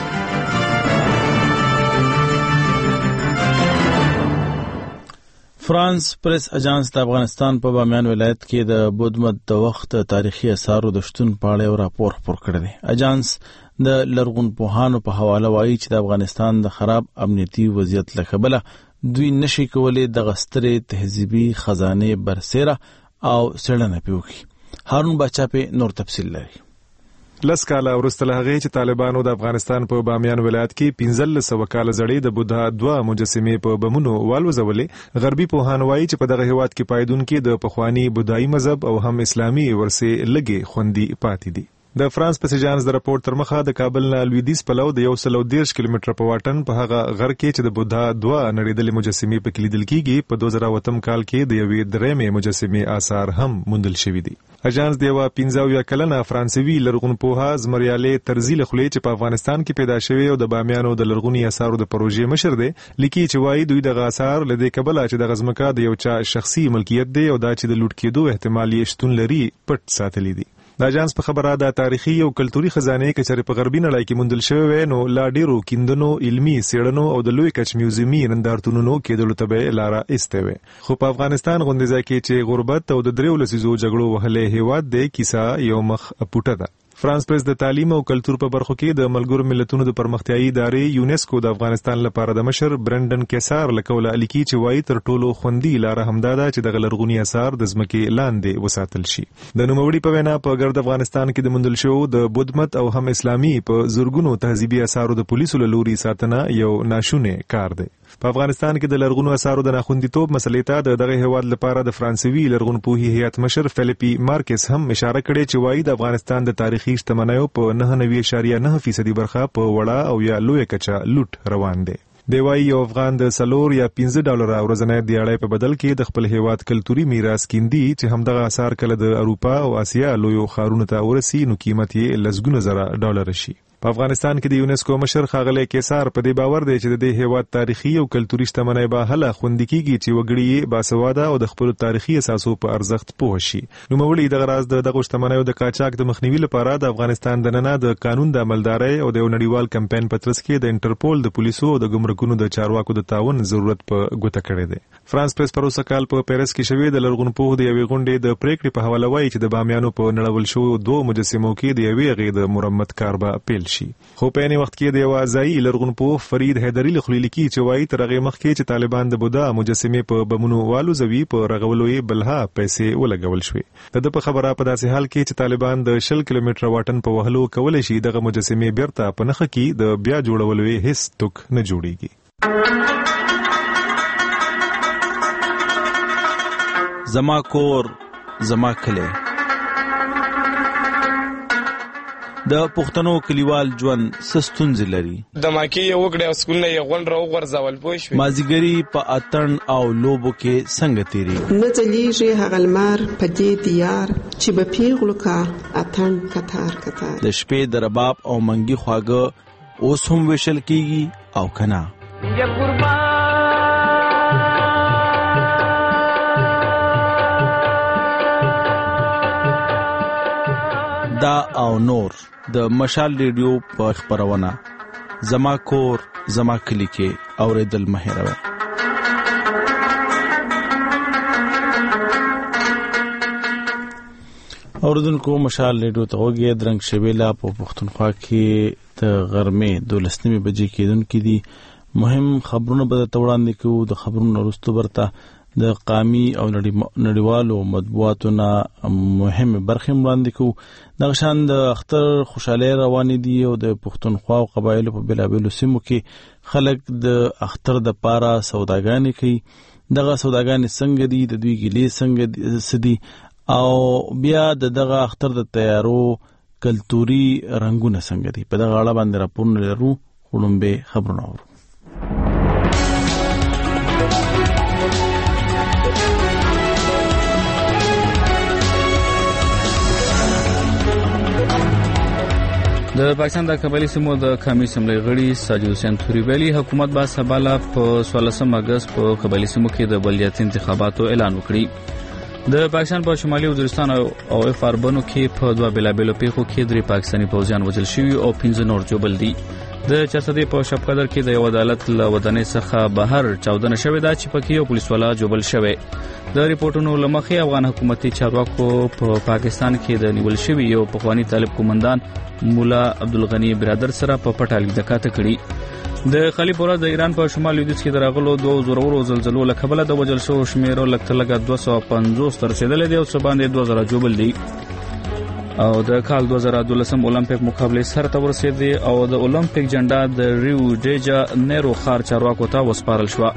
فرانس پریس اجانس د افغانستان په بامیان ولایت کې د بودمت د وخت تاریخي اثارو د شتون په اړه راپور خپور کړی دی. اجانس د لرغونپوهانو په حواله وایي چې د افغانستان د خراب امنیتي وضعیت له کبله دوی نشي کولای د غسترې تهذیبي خزانه برسېره او څېړنه وکړي. هارون باچا په نور تفصیل لري. لس کاله وروسته له هغې چې طالبانو د افغانستان په بامیان ولایت کې 1500 کاله زړې د بودا 2 مجسمې په بمونو والوځولې، غربي پوهان وایي چې په دغه هیواد کې پایدونکو د پخوانی بودایي مذهب او هم اسلامي ورثې لږې خوندي پاتې دي. د فرانس پریس اجانس د راپور تر مخه د کابل نه لویدیځ په لور د 130 کیلومتره په واټن په هغه غر کې چې د بودا 2 نړیدلې مجسمې په لیدل کېږي په 2008 کال کې د یوې درېمې مجسمې آثار هم موندل شوي دي. اجانس د 15 کلنه فرانسوي لرغونپوها زمریالې ترزی له خلې چې په افغانستان کې پیدا شوی او د بامیانو د لرغونی آثارو د پروژې مشر دی لیکي چې وایي دوی د آثار لدې کبله چې د غزمکا د یو چا شخصي ملکیت دی او دا چې د لوټ کېدو احتمال یې شتون لري پټ ساتلی دی. د اجانس په خبره د تاریخي او کلتوري خزانه کې چې په غربي نړۍ کې موندل شوی نو لا ډیرو کیندنو علمي سیړنو او د لوی کچ میوزیمي نندارتونونو کېدلو ته به لاره ایستوي. خو په افغانستان غونډه ځکه چې غربت او د دریو لسیزو جګړو وهلې هیواد دی کیسه یو مخ پټه ده. فرانس پریس د تعلیم او کلتور په برخو کې د ملګرو ملتونو د پرمختیايي ادارې یونیسکو د افغانستان لپاره د مشر برندن کیسار لکوله الیکی چې وایي تر ټولو خوندي لاره همدا ده چې د غلرغونی اثار د ځمکې لاندې وساتل شي. د نوموړي په وینا په ګرد افغانستان کې د موندل شو د بودمت او هم اسلامي په زورګونو تهذیبي اثارو د پولیسو له لوري ساتنه یو ناشونه کار دی. په افغانستان کې د لرغونو اثارو د ناخوندیتوب مسلې ته دغه هیواد لپاره د فرانسوي لرغونپوهي هیئت مشر فلیپي مارکس هم اشاره کړې چې وایي د افغانستان د تاریخي شتمنیو په 99.9% برخه په وړه او یا لوی کچا لوټ روان دی. دی وایي یو افغان د $4 یا $5 ورځنی دیاړۍ په بدل کې د خپل هیواد کلتوري میراث کیندي چې همدغه اثار کله د اروپا او اسیا لویو ښارونو ته ورسي نو قیمت یې لسګونه زره ډالر شي. په افغانستان کې د یونیسکو مشر ښاغلی کیسار په دې باور دی چې د دې هیواد تاریخي او کلتوري شتمنۍ به هله خوندي کیږي چې وګړي یې باسواده او د خپل تاریخي اساسو په ارزښت پوه شي. نوموړي دغه راز دغه شتمنیو د قاچاق د مخنیوي لپاره د افغانستان دننه د قانون د عملدارۍ او د نړیوال کمپاین په ترڅ کې د انټرپول د پولیسو او د ګمرکونو د چارواکو د تعاون ضرورت په ګوته کړی دی. فرانس پریس پروسه کال په پیرس کې شوې د لرغونپوه د یوې غونډې د پریکړې په حواله وایي چې د بامیانو په نړول شو 2 مجسمو کې د یوې غې د مرمت کار به پیل شي. خو په یوه وخت کې د یو ځایي لرغونپوه فرید حیدري له خلیل کې چې وایي تر هغه مخکې چې طالبان د بودا مجسمې په بمونو والوځوي په رغولو یې بلها پیسې ولګول شوې. د په خبره په داسې حال کې چې طالبان د 20 کیلومتر واټن په وهلو کولای شي دغه مجسمې بیرته په نخ کې د بیا جوړولو هیڅ ټوک نه جوړیږي. زما کور زما کلی د پښتنو کلیوال ژوند سستونځ لري. د ماکي یو وګړي او سکولونه یو غون راو غرزول پوه شو. مازیګری په اتن او لوبو کې څنګه تیری نه ځلیږي هغه لمر په دې دیار چې به پیغلو کا اتن کتار کتار د شپې د رباب او منګي خواږه اوس هم وشل کیږي او کنا یا قربان دا او نور د مشال ریډیو په خبرونه زما کور زما کلی کې اوریدل مهیروي. اوردونکو مشال ریډیو ته وګورئ درنګ شویلا په پښتونخوا کې د غرمې 12 بجې کېدونکې دي. مهم خبرونه به تړاندې کوو. د خبرونو وروسته برته د قامي او نړیوالو مطبوعاتو نه مهمه برخه وړاندې کوو. د شان د اختر خوشاله روانې دي او د پښتونخوا او قبایلو په بلابلو سیمو کې خلک د اختر د پاره سوداګانې کوي. دغه سوداګانې څنګه دي، د دوی ګلې څنګه سدي، او بیا دغه اختر د تیارو کلتوري رنگونه څنګه دي. په دغه اړه باندې راپورونه لرو، خړومبه خبرونه اورو. د پاکستان د قبایلی سیمو د قومي اسمبلی غړي ساجد حسین توري ویلي حکومت با سباله په 16 اگست په قبایلی سیمو کې د بلدیاتي انتخاباتو اعلان وکړي. د پاکستان په شمالي وزیرستان او افاربنو کې په دوه بلابلو پیښو کې 3 پاکستاني پوځیان وژل شوي او 15 نور جوړل دي. د چاسدي په شپقدر کې د یو عدالت له ودانۍ څخه بهر چاودنه شوې ده چې پکې یو پولیس والا جوړل شوی. د ریپورتونو لمخې افغان حکومتي چارواکو په پاکستان کې د نیول شوی یو پخوانی طالب قومندان مولا عبدالغنی برادر سره په پټه لیدکاته کړي. د خلیپورا د ایران په شمال لویدیځ کې درغلو 2 زورورو زلزلو له کبله د وجل شو شمیرو لکه 250 تر رسیدلې دي او څه باندې 2000 جوړل دي. او د کال 2012 اولمپیک مقابله سره ورسېدي او د اولمپیک جنډا د ریو ډیجا نیرو خار چارواکو ته وسپارل شو.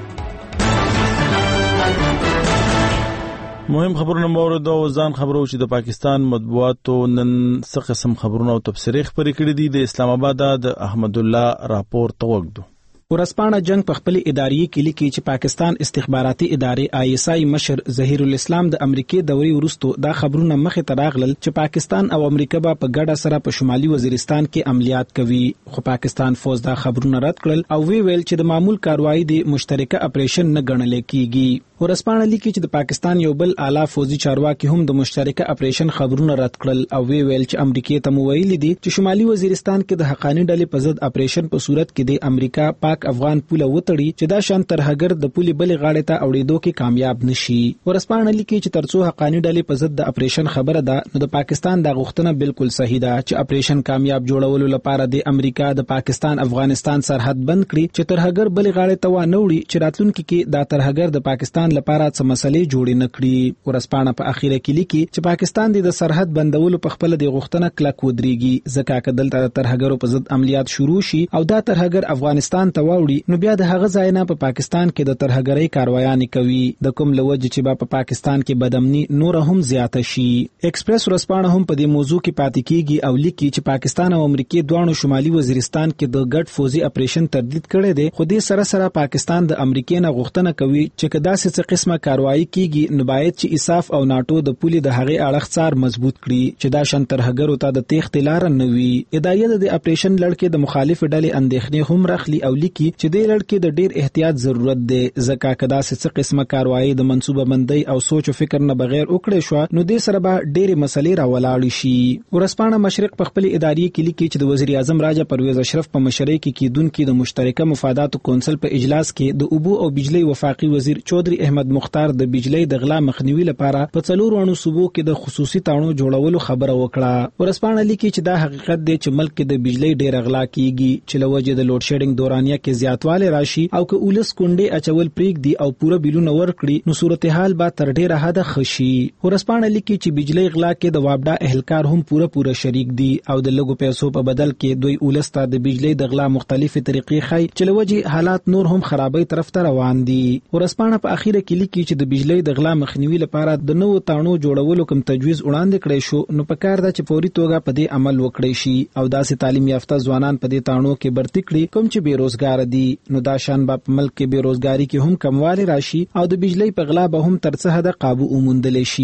مهم خبرونه مورد او ځان خبرو چې د پاکستان مطبوعاتو نن څه قسم خبرونه او تبصرې خبرې کړې دي. د اسلام آباد د احمد الله راپور توغدو. ورسپانه جنگ په خپل اداري کې لیکي چې پاکستان استخباراتي ادارې ISI مشر ظهیر الاسلام د امریکای دوري ورستو دا خبرونه مخه تراغلل چې پاکستان او امریکا په ګډه سره په شمالي وزیرستان کې عملیات کوي. خو پاکستان فوج دا خبرونه رد کړل او ویل چې د معمول کاروایی د مشترکه اپریشن نه ګڼل کیږي. ورسپانه لیکي چې د پاکستان یو بل اعلی فوجي چارواکي هم د مشترکه اپریشن خبرونه رد کړل او ویل چې امریکای ته مویل دي چې شمالي وزیرستان کې د حقانی ډلې په ضد اپریشن په صورت کې د امریکا پاک افغان پوله وتړي چې دا شان ترهګر د پولي بلې غاړې ته اوړېدو کې کامیاب نشي. ورسپانه لیکي چې ترڅو حقانی ډلې په ضد د اپریشن خبره ده نو د پاکستان د غوښتنه بالکل صحیح ده چې اپریشن کامیاب جوړولو لپاره د امریکا د پاکستان افغانستان سرحد بند کړي چې ترهګر بلې غاړې ته ونه وړي چې راتلونکي کې دا ترهګر د پاکستان لپاره څه مسلې جوړې نه کړي. ورسپانه په اخیره کې لیکي چې پاکستان د سرحد بندولو په خپل د غوښتنه کلک ودرېږي ځکه چې دلته د ترهګرو په ضد عملیات شروع شي او دا ترهګر افغانستان ته واوړي نو بیا د هغه ځای نه په پاکستان کې د ترهګرۍ کاروایان کوي د کوم لوجه چې په پاکستان کې بدامني نور هم زیاته شي. ایکسپریس ورسپانه هم په دې موضوع کې پاتې کیږي او لیکي چې پاکستان او امریکای دوه شمالي وزیرستان کې د ګډ فوزي اپریشن تردید کړي دي. خو دې سره سره پاکستان د امریکای نه غوښتنه کوي چې کدا څه قسمه کاروایی کیږي نو باید چې ایساف او ناتو د پولي د هغه اړخ څار مضبوط کړي چې دا شان ترهګرو ته د تېښتې لار نه وي. ادارې د اپریشن لړکې د مخالف ډلې اندېښنې هم راخلي او لیکي چې د لړکې د ډیر احتیاط ضرورت دی ځکه کدا څه قسمه کاروایی د منصوبه بندۍ او سوچ او فکر نه بغیر وکړي شو نو د سره به ډېری مسلې راولاړ شي. ورسپانه مشرق په خپل اداري کې لیکي چې د وزیر اعظم راجا پرویز اشرف په مشرۍ کې کیدونکو د مشترکه مفاداتو کونسل په اجلاس کې د اوبو او بجلی وفاقي وزیر چودري احمد مختار د بجلی د غلا مخنیوي لپاره په څلورو صوبو کې د خصوصي تاڼو جوړولو خبره وکړه. ورسپانه لیکي چې دا حقیقت دی چې ملک کې د بجلی ډېر غلا کیږي چې لوجه د لوډ شیډینګ دورانیه کې زیاتواله راشي او که ولس کونډې اچول پریک دی او پوره بیلونه ورکړي نو صورتحال به تر ډیره حد خشي. ورسپانه لیکي چې بجلی غلا کې د وابډا اهلکار هم پوره شریک دي او د لګو پیسو په بدل کې دوی ولسته د بجلی د غلا مختلفې طریقې خای چې لوجه حالات نور هم خرابې طرف ته روان دي. ورسپانه په اخیره کې لیکي چې د بجلی د غلا مخنیوي لپاره د نوو تاڼو جوړولو کوم تجویز وړاندې کړی شو نو په کار ده چې فوري توګه په دې عمل وکړي شي او داسې تعلیم یافته ځوانان په دې تاڼو کې برتی کړي کوم چې بیروزګار دي نو دا شان په ملک کې بیروزګاری کې هم کموالی راشي او د بجلی په غلا به هم تر څه حد قابو وموندل شي.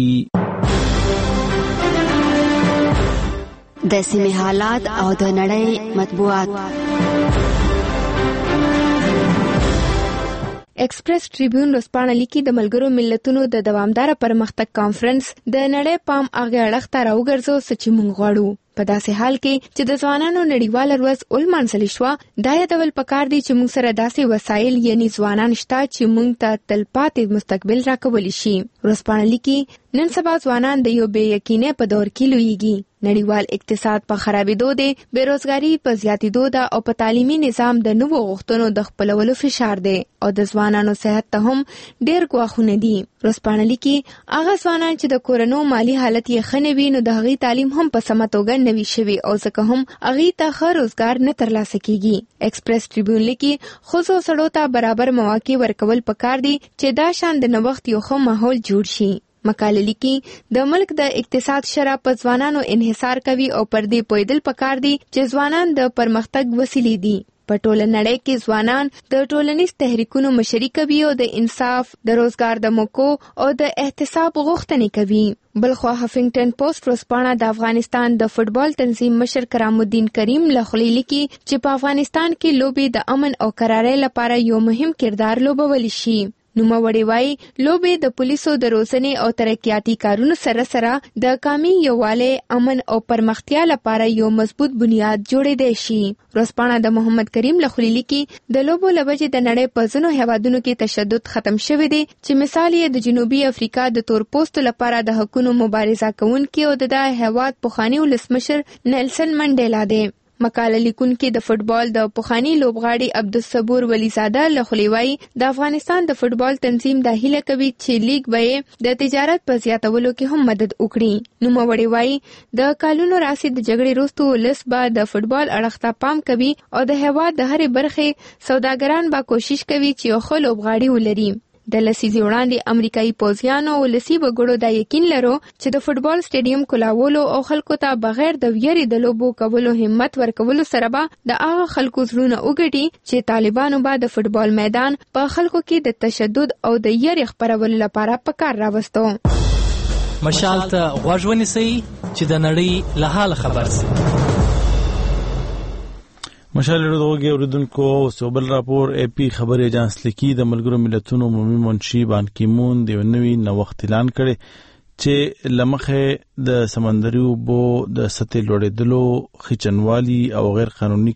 د سیمې حالات او د نړۍ مطبوعات. ایکسپریس ټریبیون ورځپاڼه لیکي د ملګرو ملتونو د دوامدار پرمختګ کانفرنس د نړۍ پام هغه اړخ ته راوګرځو چې موږ غواړو. په داسې حال کې چې د ځوانانو نړیواله ورځ ولمانځل شوه دا یادول پکار دي چې موږ سره داسې وسایل یعنی ځوانان شته چې موږ ته تلپاتې مستقبل راکولی شي. ورځپاڼه لیکي نن سبا ځوانان د یو بې یقینۍ په دور کې لویږي نړیوال اقتصاد په خرابېدو دی، بیروزګاری په زیاتېدو ده او په تعلیمي نظام د نوو غوښتنو د خپلولو فشار دی او د ځوانانو صحت ته هم ډېر ګواښونه دي. ورځپاڼه لیکي هغه ځوانان چې د کورنو مالي حالت یې ښه نه وي نو د هغوی تعلیم هم په سمه توګه نه وي شوی او ځکه هم هغوی ته ښه روزګار نه ترلاسه کیږي. ایکسپریس ټریبیون لیکي ښځو او سړو ته برابر مواقع ورکول پکار دي چې دا شان د نوښت یو ښه ماحول جوړ شي. مقاله لیکي د ملک د اقتصاد شرح په ځوانانو انحصار کوي او پر دې پوهېدل پکار دي چې ځوانان د پرمختګ وسیلې دي. په ټوله نړۍ کې ځوانان د ټولنیز تحریکونو مشري کوي او د انصاف، د روزګار د موقعو او د احتساب غوښتنې کوي. بلخوا هفینګټن پوسټ ورځپاڼه د افغانستان د فوټبال تنظیم مشر کرام الدین کریم له خولې لیکي چې په افغانستان کې لوبې د امن او قرارۍ لپاره یو مهم کردار لوبولی شي. نوموړی وایي لوبې د پولیسو د روزنې او ترقیاتي کارونو سره سره د قومي یووالي، امن او پرمختیا لپاره یو مضبوط بنیاد جوړېدای شي. ورځپاڼه د محمد کریم له خولې لیکي د لوبو له وجې د نړۍ په ځینو هیوادونو کې تشدد ختم شوی دی چې مثال یې د جنوبي افریقا د تور پوستو لپاره د حقونو مبارزه کوونکي او د دغه هیواد پخواني ولسمشر نیلسن منډیلا دی. مقاله لیکونکي د فوټبال د پخواني لوبغاړي عبدالصبور ولیزاده له خولې وایي د افغانستان د فوټبال تنظیم دا هیله کوي چې لیګ به د تجارت په زیاتولو کې هم مدد وکړي. نوموړی وایي د کلونو راهیسې د جګړې وروسته ولس به د فوټبال اړخ ته پام کوي او د هیواد د هرې برخې سوداګران به کوشش کوي چې یو ښه لوبغاړي ولري. د لسیزې وړاندې امریکایي پوځیانو او ولسي وګړو دا یقین لرو چې د فوټبال سټیډیم کلاولو او خلکو ته بغیر د ویرې د لوبو کولو همت ورکولو سره به د هغه خلکو زړونه وګټي چې طالبانو به د فوټبال میدان په خلکو کې د تشدد او د یرې خپرولو لپاره په کار راوستو. مشال ته غوږ ونیسئ چې د نړۍ له حاله خبر شئ. مشال لرونکو اوریدونکو سوبل راپور اے پی خبر ایجنس لیکي د ملګرو ملتونو عمومي منشي بان کی مون د نوې نوښت اعلان کړي چې لمخه د سمندري اوبو د سطح لوړېدلو، خچنوالي او غیر قانوني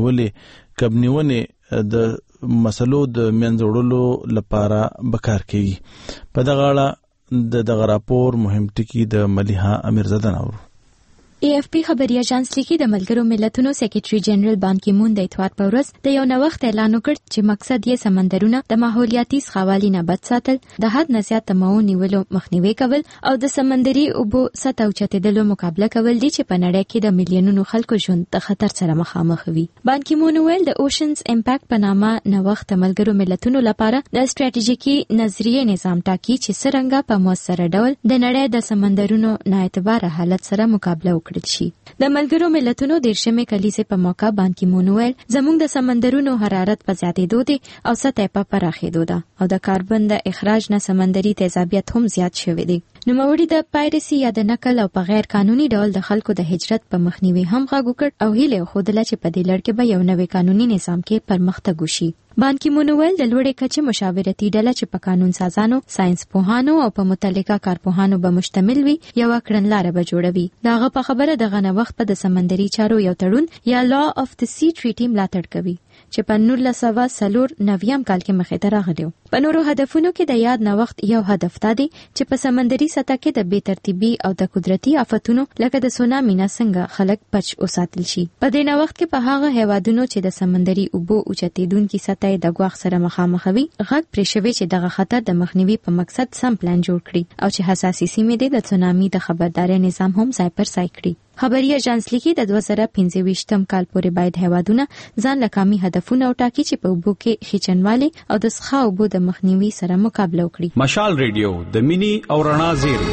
کبنیونه د مسلو د منځوړلو لپاره بکار کوي. په دغه اړه دغه راپور مهم ټکی د ملیحه امیرزاده نور. AFP خبري اژانس لیکي د ملګرو ملتونو سیکریټري جنرال بان کی مون د اتوار په ورځ د یو نوښت اعلان وکړ چې مقصد یې سمندرونه د ماحولیاتي څخوالي نه بچ ساتل، د حد نه زیات تمو نیولو مخنیوي کول او د سمندري اوبو سطح اوچتېدلو مقابله کول دي چې په نړۍ کې د میلیونونو خلکو ژوند د خطر سره مخامخ وي. بان کی مون ویل د اوشنز امپیکټ په نامه نوښت ملګرو ملتونو لپاره د ستراتیژیکي نظریې نظام ټاکي چې څرنګه په موثر ډول د نړۍ د سمندرونو نااعتباره حالت سره مقابله وکړي. د ملګرو ملتونو 13مې کلیزې په موقع بان کی مون ویل زموږ د سمندرونو حرارت په زیاتېدو دی او سطح په پراخېدو ده او د کاربن د اخراج نه سمندري تیزابیت هم زیات شوی دی. نوموړي د پایرسي یا د نقل او په غیر قانوني ډول د خلکو د هجرت په مخنیوي هم غږ وکړ او هیله ښودله چې په دې لړ کې به یو نوی قانوني نظام کې پرمختګ وشي. بان کی مون ویل د لوړې کچې مشاورتي ډله چې په قانون سازانو، ساينس پوهانو او په متعلقه کارپوهانو به مشتمل وي یو کړنلاره به جوړوي. داغه په خبره دغه نوښت په د سمندري چارو یو تړون یا لا اف د سی ټریټي ملاتړ کوي چې په 1994 کال کې مخې ته راغلی. په نورو هدفونو کې د یاد نوښت یو هدف دا دی چې په سمندري سطح کې د بې ترتیبي او د قدرتي آفتونو لکه د سونامي نه څنګه خلک بچ وساتل شي. په دې نوښت کې په هغه هیوادونو چې د سمندري اوبو اوچتېدونکي سطح د ګواښ سره مخامخ وي غږ پرې شوی چې دغه خطر د مخنیوي په مقصد سم پلان جوړ کړي او چې حساسي سیمې د سونامي د خبرداري نظام هم ځای پر ځای کړي. خبري اژانس لیکي د 2025 کال پورې باید هیوادونه ځان له قومي هدفونو ټاکي چې په اوبو کې خچنوالي او د څښاک اوبو د مخنیوي سره مقابله وکړي. مشال ریډیو د مینی او رڼا زیری.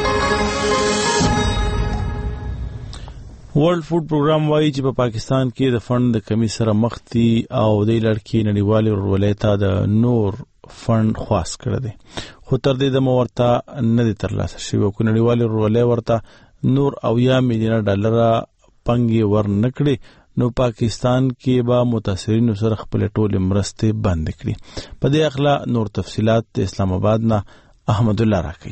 ورلد فود پروګرام وایي چې په پاکستان کې د فند د کمی سره مخ دي او د لړکی نړیوالې ورولې ته د نور فند خواست کړی دی خو تر دې د مورته نه دي ترلاسه شوی او نړیوالې ورولې ورته نور $90 میلیون پنګي ور نکړي نو پاکستان کې به متاثرینو سره خپل ټول مرستې بند کړي. په دې اخلا نور تفصيلات د اسلام آباد نه احمد الله راکړي.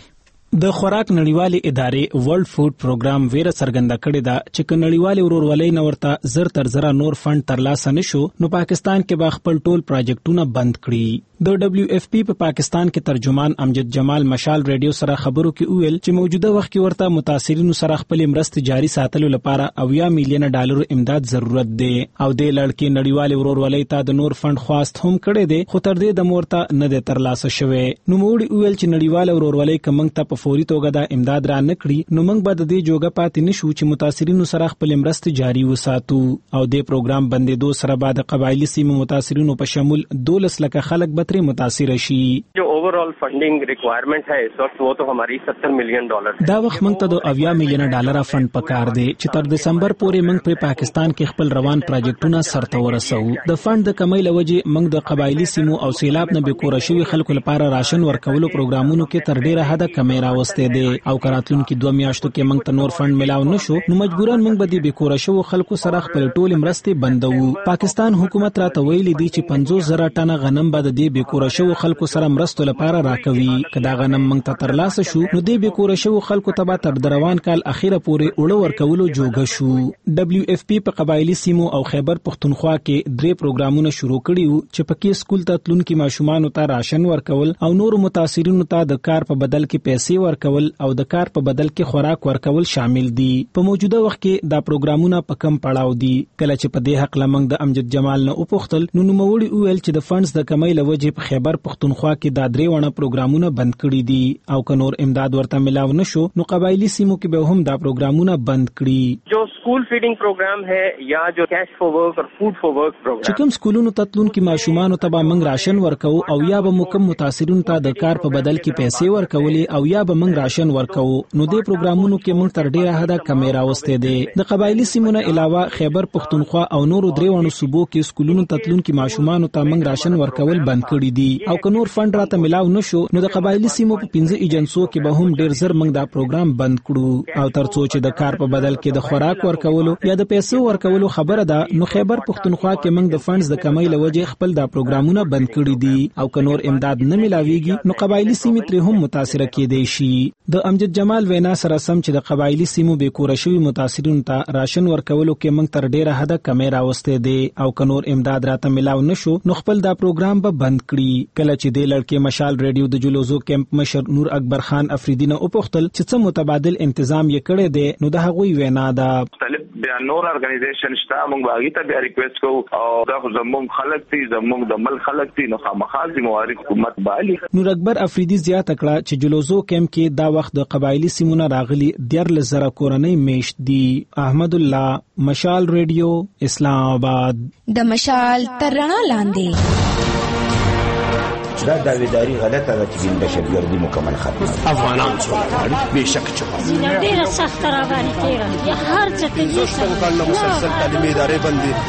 د خوراک نړیوالې ادارې ورلد فود پروګرام ویره څرګنده کړې ده چې نړیوالې ورورولۍ نه ورته زر تر زره نور فند ترلاسه نشو نو پاکستان کې به خپل ټول پروجیکټونه بند کړي. د دبليو اف پی په پاکستان کې ترجمان امجد جمال مشال ریډیو سره خبرو کې ویل چې موجوده وخت کې ورته متاثرینو سره خپل مرستې جاري ساتلو لپاره $90 میلیون امداد ضرورت دی او د لړکې نړیوالې ورورولۍ ته د نور فند خواست هم کړي دي خو تر دې د مورته نه د ترلاسه شوی. نو موږ ویل چې نړیواله ورورولۍ کومنګ ته په فوري توګه د امداد را نکړي نو موږ به د دې جوګه پاتې نشو چې متاثرینو سره خپل مرستې جاري وساتو او د پروګرام بندیدو سره بعد قبایلی سیمو متاثرینو په شمول 12 لک خلک به متاثر شي. جو اوورال فنڈنگ ریکوائرمنٹ ہے اس وقت وہ تو ہماری $70 ملین دا وخت موږ ته د $90 میلیون فند پکار دی چې تر دسمبر پورې موږ په پاکستان کې خپل روان پروجیکټونه سرته ورسو. د فند د کمۍ لوجه موږ د قبایلی سیمو او سیلاب نه بیکور شوی خلکو لپاره راشن ورکولو پروګرامونو کې تر ډیره حد کمې راوستې دي او کراتلون کې 2 میاشتو کې موږ ته نور فند ملاو نشو نو مجبورن موږ به د بیکور شوی خلکو سره خپل ټول مرستې بندو. پاکستان حکومت راته ویلي دي چې 50,000 ټنه غنم به د بیکور شوی خلکو سره مرستو لپاره راکوي. کدا غنم موږ ته ترلاسه شو نو د بیکور شوی خلکو ته به تر روان کال اخیره پورې اوړه ورکولو جوګه شو. دبليو اف پی په قبایلی سیمو او خیبر پختونخوا کې 3 پروګرامونه شروع کړي وو چې پکې سکول ته تلونکي ماشومان ته راشن ورکول او نور متاثرینو ته د کار په بدل کې پیسې ورکول او د کار په بدل کې خوراک ورکول شامل دي. په موجوده وخت کې دا پروګرامونه په کم پړاو دي. کله چې په دې حق لمنګ د امجد جمال نه وپوښتل نو نوموړي ویل چې د فندز د کمۍ لوجه په خیبر پختونخوا کې دا 3 ونه پروګرامونه بند کړي دي او که نور امداد ورته ملاو نشو نو قبایلی سیمو کې به هم دا پروګرامونه بند کړي. جو سکول فیډینګ پروګرام ہے یا جو کیش فور ورک اور فوډ فور ورک پروګرام چې کوم سکولونو تتلونکي ماشومان ته به موږ راشن ورکو او یا به مکم متاثرین ته د کار په بدل کې پیسې ورکولې او یا به موږ راشن ورکو نو د پروګرامونو کې موږ تر ډیره حد کمې راوستې دي. د قبایلی سیمو نه علاوه خیبر پختونخوا او نورو 3 ونو صوبو کې سکولونو تتلونکي ماشومان ته موږ راشن ورکول بند کړي دي او که نور فند راته ملاو نشو نو د قبایلی سیمو په 15 ایجنسو کې به هم ډیر زر موږ دا پروګرام بند کړو او ترڅو چې د کار په بدل کې د خوراک ورکولو یا د پیسو ورکولو خبره ده نو خیبر پختونخوا کې موږ د فندز د کمۍ لوجه خپل دا پروګرامونه بند کړي دي او که نور امداد نه ملاويږي نو قبایلی سیمې تر هم متاثر کېدای شي. د امجد جمال وینا سره سم چې د قبایلی سیمو بیکور شوی متاثرین ته راشن ورکولو کې موږ تر ډیره حد کمې راوستې دي او که نور امداد راته ملاو نشو نو خپل دا پروګرام به بند کړي. کله چې د لړکې مشال ریډیو د جلوزو کیمپ مشر نور اکبر خان افریدی نه وپوښتل چې څه متبادل تنظیم یې کړی دی نو د هغوی وینا ده مختلف بیا نور ارګنایزیشن شته موږ باغی ته بیا ریکوست کوو او دا زموږ خلک دي زموږ د مل خلک دي نو خامخا ذمہواری حکومت بالی. نور اکبر افریدی زیاته کړه چې جلوزو کیمپ کې دا وخت د قبایلی سیمونه راغلي 13,000 کورنۍ میشت دي. احمد الله مشال ریډیو اسلام آباد. د مشال ترنا لاندې دا داویداری غلطه ده چې دهشتګردي مکمل ختمه افغانان څوک بهشکه چې ډیره سخت راغلي تیرا هر څه ته مسلسل تعلیمي ادارې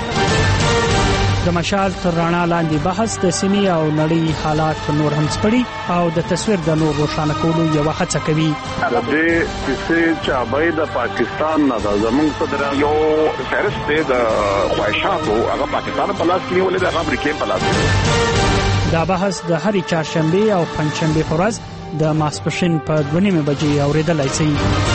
بندي. د مشال تر رڼا لاندې بحث د سیمې او نړۍ حالات نور هم سپړي او د تصویر د نور روښانه کولو یو هڅه کوي. د دې چې چابای د پاکستان نه د زمونږ صدر یو فهرست د خواهشاتو هغه پاکستان په لاس کې ولې د امریکا په لاس کې. دا بحث د هرې چهارشنبه او پنځشنبه په ورځ د ماسپښین په 2:30 بجې اوریدلای شئ.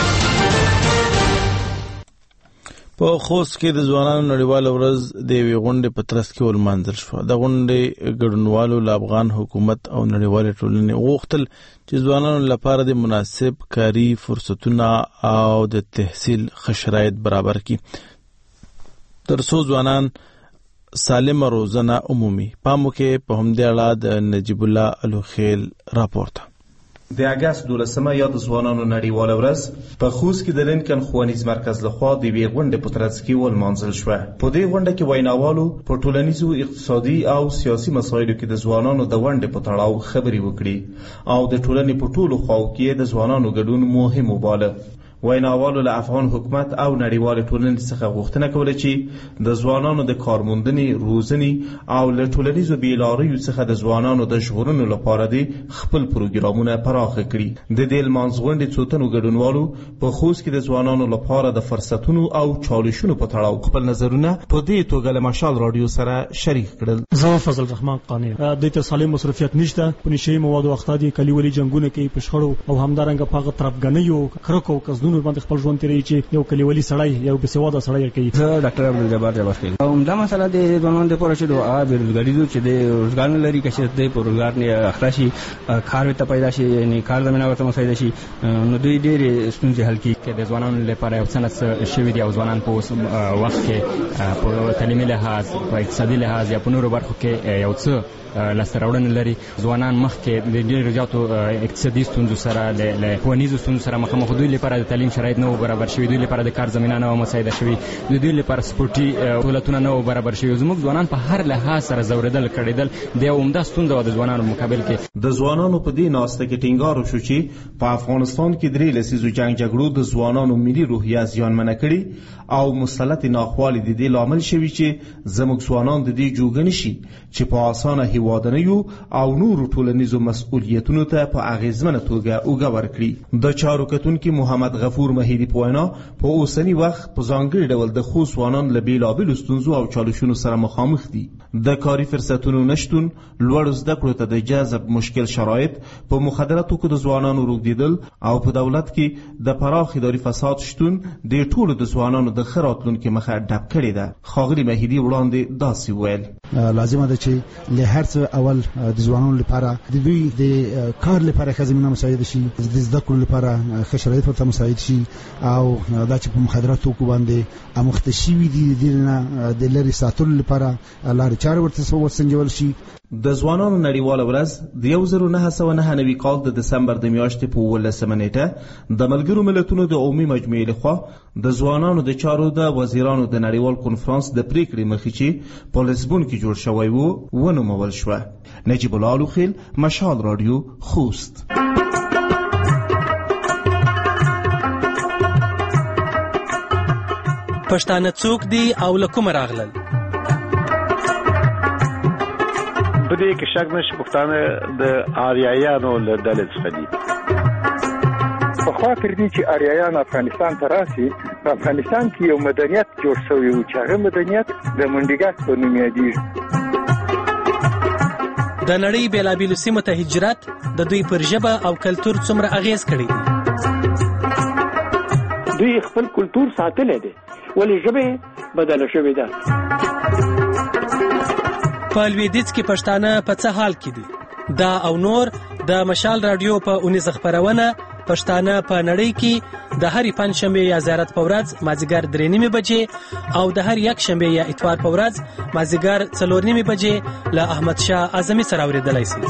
په خوست کې د ځوانانو نړیواله ورځ د یوې غونډې په ترڅ کې ولمانځل شوه. د غونډې ګډونوالو له افغان حکومت او نړیوالې ټولنې غوښتل چې ځوانانو لپاره د مناسب کاري فرصتونه او د تحصیل ښه شرایط برابر کړي ترڅو ځوانان سالمه روزنه عمومي. پام وکړئ په همدې اړه د نجیب الله الوخیل راپورته. د اگست 12 یا د ځوانانو نړیواله ورځ په خوست کې د لینکن ښوونیز مرکز لخوا د یوې غونډې په ترڅ کې ولمانځل شوه. په دې غونډه کې ویناوالو په ټولنیزو، اقتصادي او سیاسي مسایلو کې د ځوانانو د ونډې په تړاو خبرې وکړي او د ټولنې په ټولو خواو کې د ځوانانو ګډون مهم وباله. ویناوالو له افغان حکومت او نړیوال ټولنې څخه غوښتنه کوله چې د ځوانانو د کارموندنې، روزنې او له ټولنیزو بیلاریو څخه د ځوانانو د ژغورنې لپاره د خپل پروګرامونه پراخ کړي. د دې لمانځغونډې څو تنو ګډونوالو په خوست کې د ځوانانو لپاره د فرصتونو او چالشونو په تړاو خپل نظرونه په دې توګه له مشال رادیو سره شریک کړل. زه فضل الرحمن قانی د ته سالم مصرفیت نشته په نشي مواد وخت دي کلیوالي جنگونه کې پښخړو او همدارنګ په طرفګنیو کرکو کزونو باندې خپل ژوند تیری چې یو کلیوالي سړی یو بسواده سړی کوي. زه ډاکټر عبدالجبار جبار کوي. دا مسله د ځوانانو د پوره شدو بیروزګاری چې د روزګار نه لري کشه د روزګار نه اخراشي کار ته پیدا شي یعنی کار زمينه ورته مسایده شي نو دوی ډېر ستونزې حل کوي. د ځوانانو لپاره یو سند شوی دی او ځوانان په وخت کې په تعلیمي لحاظ په اقتصادي لحاظ یا په نورو برخو کې یو څه لاسته راوړنې لري. ځوانان مخکې د ډېرو زیاتو اقتصادي ستونزو سره له ښوونیزو ستونزو سره مخامخ، دوی لپاره د تعلیم شرایط نه برابر شوي، دوی لپاره د کار زمینه نه مساعده شوي، دوی لپاره سپورټي سهولتونه نه برابر شوي. زموږ ځوانان په هر لحاظ سره زورېدل کړېدل. د یو عمده ستونزه د ځوانانو مقابل کې د ځوانانو په دې ناسته کې ټینګار وشو چې په افغانستان کې 3 لسیزو جګړو د ځوانانو ملي روحیه زیانمنه کړي او مسلط ناخوالې د دې لامل شوي چې زموږ ځوانان د دې جوګه نشي چې په اسانه هیوادنیو او نورو ټولنیزو مسؤلیتونو ته په اغیزمنه توګه اوږه ورکړي. د چارو کتونکي محمد غفور مهیدی په وینا په اوسنی وخت په ځانګړي ډول د خو ځوانان له بیلابیلو ستونزو او چالشونو سره مخامخ دي. د کاري فرصتونو نشتون، لوړ زده کړو ته د جذب مشکل شرایط، په مخدره توکو د ځوانانو روږدیدل او په دولت کې د پراخ اداري فساد شتون د ټولو د ځوانانو د ښه راتلونکي مخه ډب کړې ده. ښاغلي مهیدي وړاندې داسې وویل: لازمه ده چې له هر څه اول د ځوانانو لپاره د دوی د کار لپاره ښه زمینه مساعده شي، د زده کړو لپاره ښه شرایط ورته مساعد شي او دا چې په مخدره توکو باندې اموخته شوي دي د لرې ساتلو لپاره لارې چارې ورته وسنجول شي. د ځوانانو نړیواله ورځ د 1999 کال د دسمبر د میاشتې په 18 نیټه د ملګرو ملتونو د عمومي مجموعې لخوا د ځوانانو د چارو د وزیرانو د نړیوال کنفرانس د پریکړې مخې چې په لسبون کې جوړ شوی وو ونومول شوه. نجیب الله لوخیل، مشال رادیو، خوست. پښتانه څوک دي او له کومه راغلل؟ په دې کې شک نشته پښتانه د آریایانو له ډلې څخه دي. په خاطر دي چې آریایان افغانستان ته راسي، په افغانستان کې یو مدنیت جوړ شوی و چې هغه مدنیت د منډیګک په نوم یادېږي. د نړۍ بیلابیلو سیمو ته هجرت د دوی پر ژبه او کلتور څومره اغیز کړی دی؟ دوی خپل کلتور ساتلی دی ولې ژبه بدله شوې ده. په لویدیځ کې پښتانه په څه حال کې دي؟ دا او نور د مشال رادیو په اونیزه خپرونه پښتانه په نړۍ کې د هرې پنجشنبې یا زیارت په ورځ مازدیګر 3:30 بجې او د هر یک شنبې یا اتوار په ورځ مازدیګر 4:30 بجې له احمد شاه اعظمي سره اوریدلای شئ.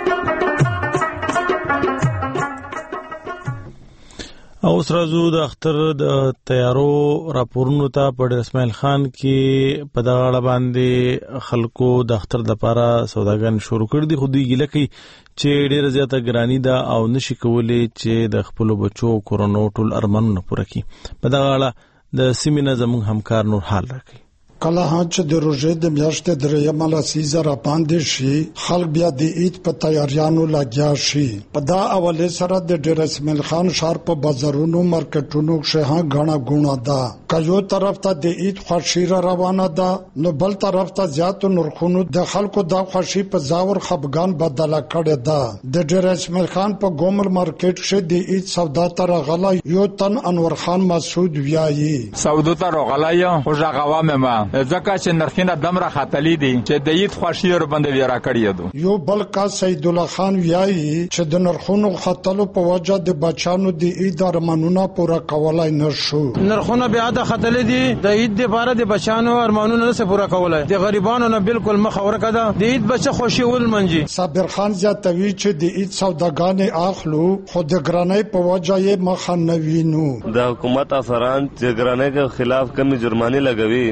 او اوس راځو د اختر د تیارو راپورونو ته. په اسماعیل خان کې په دغه اړه باندې خلکو د اختر لپاره سوداګان شروع کړي دي، خو دوی ګیله کوي چې ډېره زیاته ګراني ده او نشي کولی چې د خپلو بچو کورونو ټول ارمانونه پوره کړي. په دغه اړه د سیمې نه زموږ همکار نور حال راکوي. کله چې د روژې د میاشتې درېیمه لسیزه را باندې شي، خلک بیا د عید په تیاریانو لګیا شي. په دا اولې سره د ډېر اسماعیل خان ښار په بازارونو مارکیټونو کښې ګڼه ګوڼه ده. که یو طرف ته د عید خوښي را روانه ده، نو بل طرف ته زیاتو نرخونو د خلکو دا خوښي په زاور خپګان بدله کړې ده. د ډېر اسماعیل خان په ګومل مارکیټ کښې د عید سودا ته راغلی یو تن انور خان مسعود وایي: سودو ته راغلی یم خو غوا مې ما ځکه چې نرخونه دمره خطلې دي چې د عید خوښي ور باندې ویرا کړی دي. یو بل کا سید الله خان وایي چې د نرخونو خطلو په وجه د بچانو د عید ارمانونه پوره کولای نشو. نرخونه بیا د خطلې دي، د عید لپاره د بچانو ارمانونه نه پوره کولای، د غریبانو نه بالکل مخ ورکه ده. د عید بچه خوشي ول منجي. صابر خان زیاتوي چې د عید سوداګانې اخلو خو د ګرانۍ په وجه یې مخ نه وینو. د حکومت افسران چې ګرانۍ کے خلاف کمی جرمانی لګوي،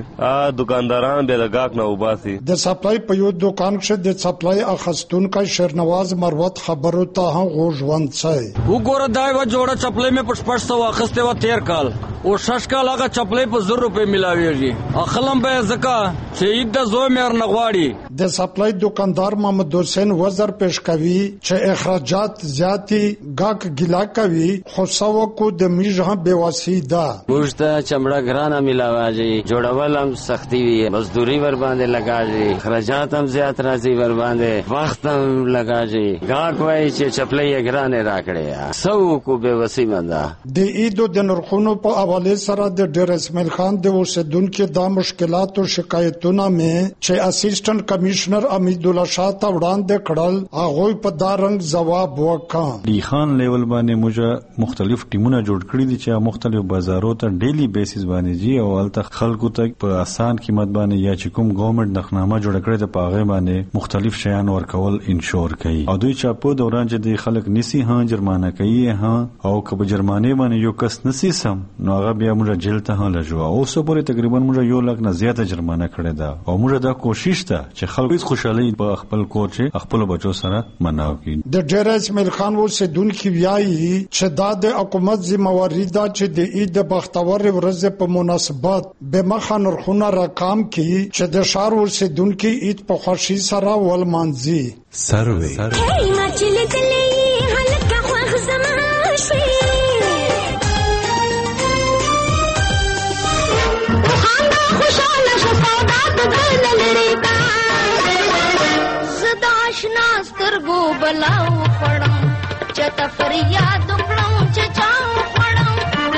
دکانداران به د گاک نه وباسي. د سپلای په یو دکان کې د سپلای اخستونکو شرنواز مروت خبرو ته غوښوند څای وګوره دا و جوړه چپلې مې پښپښ سو اخسته و 13 کال او 6 کال هغه چپلې په 100 روپے ملاويږي اخلم به زکا چې د زو مېر نغواړي. د سپلای دکاندار محمد حسین وزر پیش کوي چې اخراجات زیاتی گاک ګلا کوي خو سو کو د میژه بیواسی ده. ورته چمړه ګرانه ملاوي جوړول هم سختي وي مزدوري ور باندې لګاږي اخراجات هم زیات راځي ور باندې وخت هم لګاږي گاک وای چې چپلې ګرانه راکړي سو کو بیوسی منده. د ایدو د نرخونو په حواله سره د ډیر اسماعیل خان د اوسیدونکو د مشکلات او شکایتونو مې چې اسسټنټ کمشنر امید الله شاه ته وړاندې کړل هغه په دارنګ جواب وکړ. دی خان لیول باندې موږ مختلف ټیمونه جوړ کړی دي چې مختلف بازارو ته ډیلی بیسس باندې جی او الته خلکو ته په آسان قیمت باندې یا چې کوم ګورنمنت نقنامه جوړ کړی د پاغه باندې مختلف شیان ورکول انشور کوي او دوی چې په دوران چې د خلک نسی ها جرمانه کوي ها او کله جرمانه باندې یو کس نسی سم نو هغه بیا موږ جیل ته لجو او سو پورې تقریبا موږ 1 لک نه زیاته جرمانه کړې ده او موږ دا کوشش ته چې خلک خوشحالي په خپل کور چې خپل بچو سره مناو کړي. د ډیر اسماعیل خان اوسیدونکو ویایي چې دا د حکومت ذمہواری ده چې د عید بختور ورځ په مناسبت به مخه نرخونه راکام کړي چې د شهر اوسیدونکو عید په خوشي سره ولمانځي. سروي سترګو بلاو خړم چته فریاد وکړم چې چاو خړم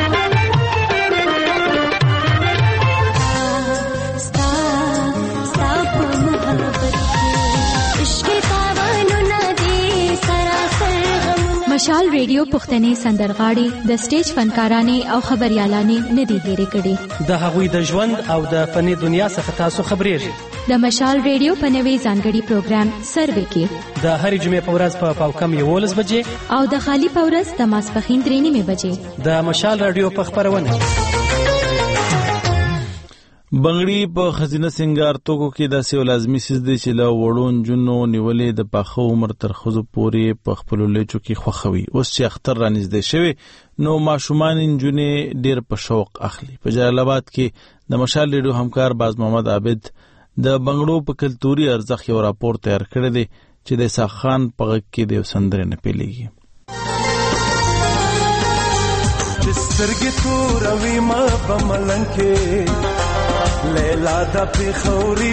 ستا په محبت عشق پاوانو ندی سراسر غم. مشال ریډیو پښتني سندرغاړي د سټیج فنکارانه او خبريالانه ندي هېرې کړي. د هغوی د ژوند او د فني دنیا څخه تاسو خبرېږئ. د مشال ریډیو په نوي ځانګړي پروګرام سروي کې د هرې جمعې په ورځ په پاوکم 11 بجې او د خالی په ورځ د ماسپښین 3:30 بجې د مشال رادیو په خبرونه. بنگړي په خزینه سنگار توکو کې داسې یو لازمي سیز دی چې له وړو نجونو نیولې د پاخه عمر تر ښځو پورې په خپلو لیچو کې خوښوي. اوس چې اختر رانږدې شوی نو ماشومان نجونې ډېر په شوق اخلي. په جلال آباد کې د مشال ریډیو همکار باز محمد عابد د بنگړو په کلتوري ارزښت یو راپور تیار کړی دی چې د اسحاق خان په غږ کې د یو سندرې نه پیلېږي. سترګې توروي ما په ملنګ کې لیلا د پیښوري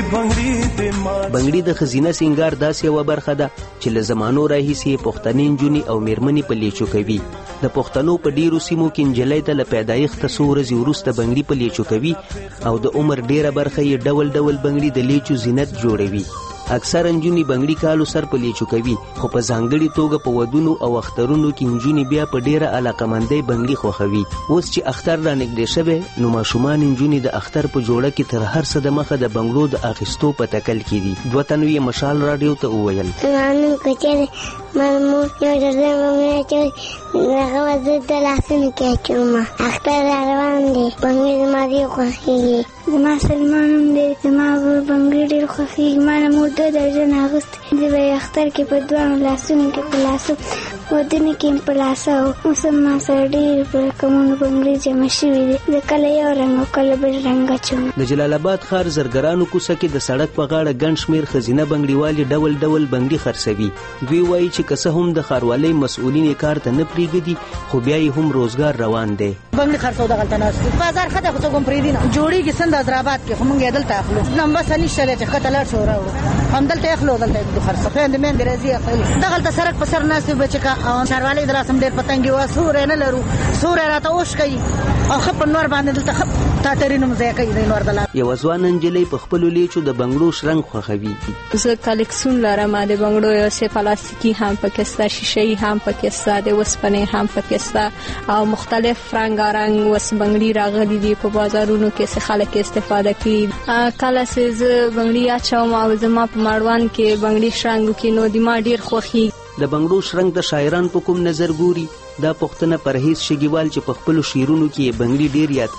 بنگړي د خزینه سنگار داسې یوه برخه ده چې له زمانو راهیسې پښتنې نجونې او میرمنې په لیچو کوي. د پښتنو په ډیرو سیمو کې نجلۍ ته له پیدایښته څو ورځې وروسته بنگړي په لیچو کوي او د عمر ډیره برخه یې ډول ډول بنگړي د لیچو زینت جوړوي. اکثر نجونې بنگړي کالو سر په لیچو کوي خو په ځانګړي توګه په ودونو او اخترونو کې نجونې بیا په ډیره علاقمندۍ بنگړي خوښوي. اوس چې اختر را نږدې شوی نو ماشومان نجونې د اختر په جوړه کې تر هر څه دمخه د بنگړو د اخیستو په تکل کې دي. دوه تنو یې مشال راډیو ته وویل نو کچره مامو یو ځل مې چې هغه وځي د لاسونو کې چوما اختر روان دي بنگړي ما دی خوښيږي. زما سلمانم دې زما بنگړي ډېر خوښيږي. ما نه مو د درجن اغوستې د به اختر کې په دوه لاسونو کې په لاسو ودونو کې په لاسو اوس ما سره ډېر په کومو بنگړي جمع شوي دي. د کله یو رنګ او کله بل رنګ اچوم. د جلال آباد ښار زرګرانو کوڅه کې د سړک په غاړه ګڼ شمېر ښځینه بنګړیوالې ډول ډول بنګړي خرڅوي. دوی وایي چې که څه هم د ښاروالۍ مسؤلین یې کار ته نه پرېږدي خو بیا یې هم روزګار روان دی. بنګړي خرڅو دغلته ناست دي بازار ښه دی خو څوک هم پرېږدي نه جوړېږي څنګه حیدرآباد کې خو موږ یې دلته اخلو. نمبسه نشته دی چې ښکته لاړ شو راوړو همدلته اخلو دلته یې خرڅو خویندې میندې راځي اخلي. دغلته سړک په سر ناست وي بچې که ښاروالۍ د لاسم ډېر پتنګي وه سوری نه لرو سوری راته اوش کوي او ښه په نور باندې دلته ښه تاټري نوم ځای کوي د نور د لاسه. یوه ځوانه نجلۍ په خپلو لیچو د بنګړو شرنګ خوښوي. زه کلکسیون لرم د بنګړو یو څه پلاستیکي هم پکې شته شیشه‌ای هم پکې شته د اوسپنې هم پکې شته او مختلف رنګارنګ وس بنګړي راغلي دي په بازارونو کې څه خلک استفاده کوي. کله چې زه بنګړي اچوم او زما په مړوند کې بنګړي شرنګ کې نو د ما ډېر خوښي. د بنګړو شرنګ د شاعران په کوم نظر ګوري دا پوښتنه پرهیز شګیوال چې په خپلو شعرونو کې یې بنګړي ډېر یاد کړي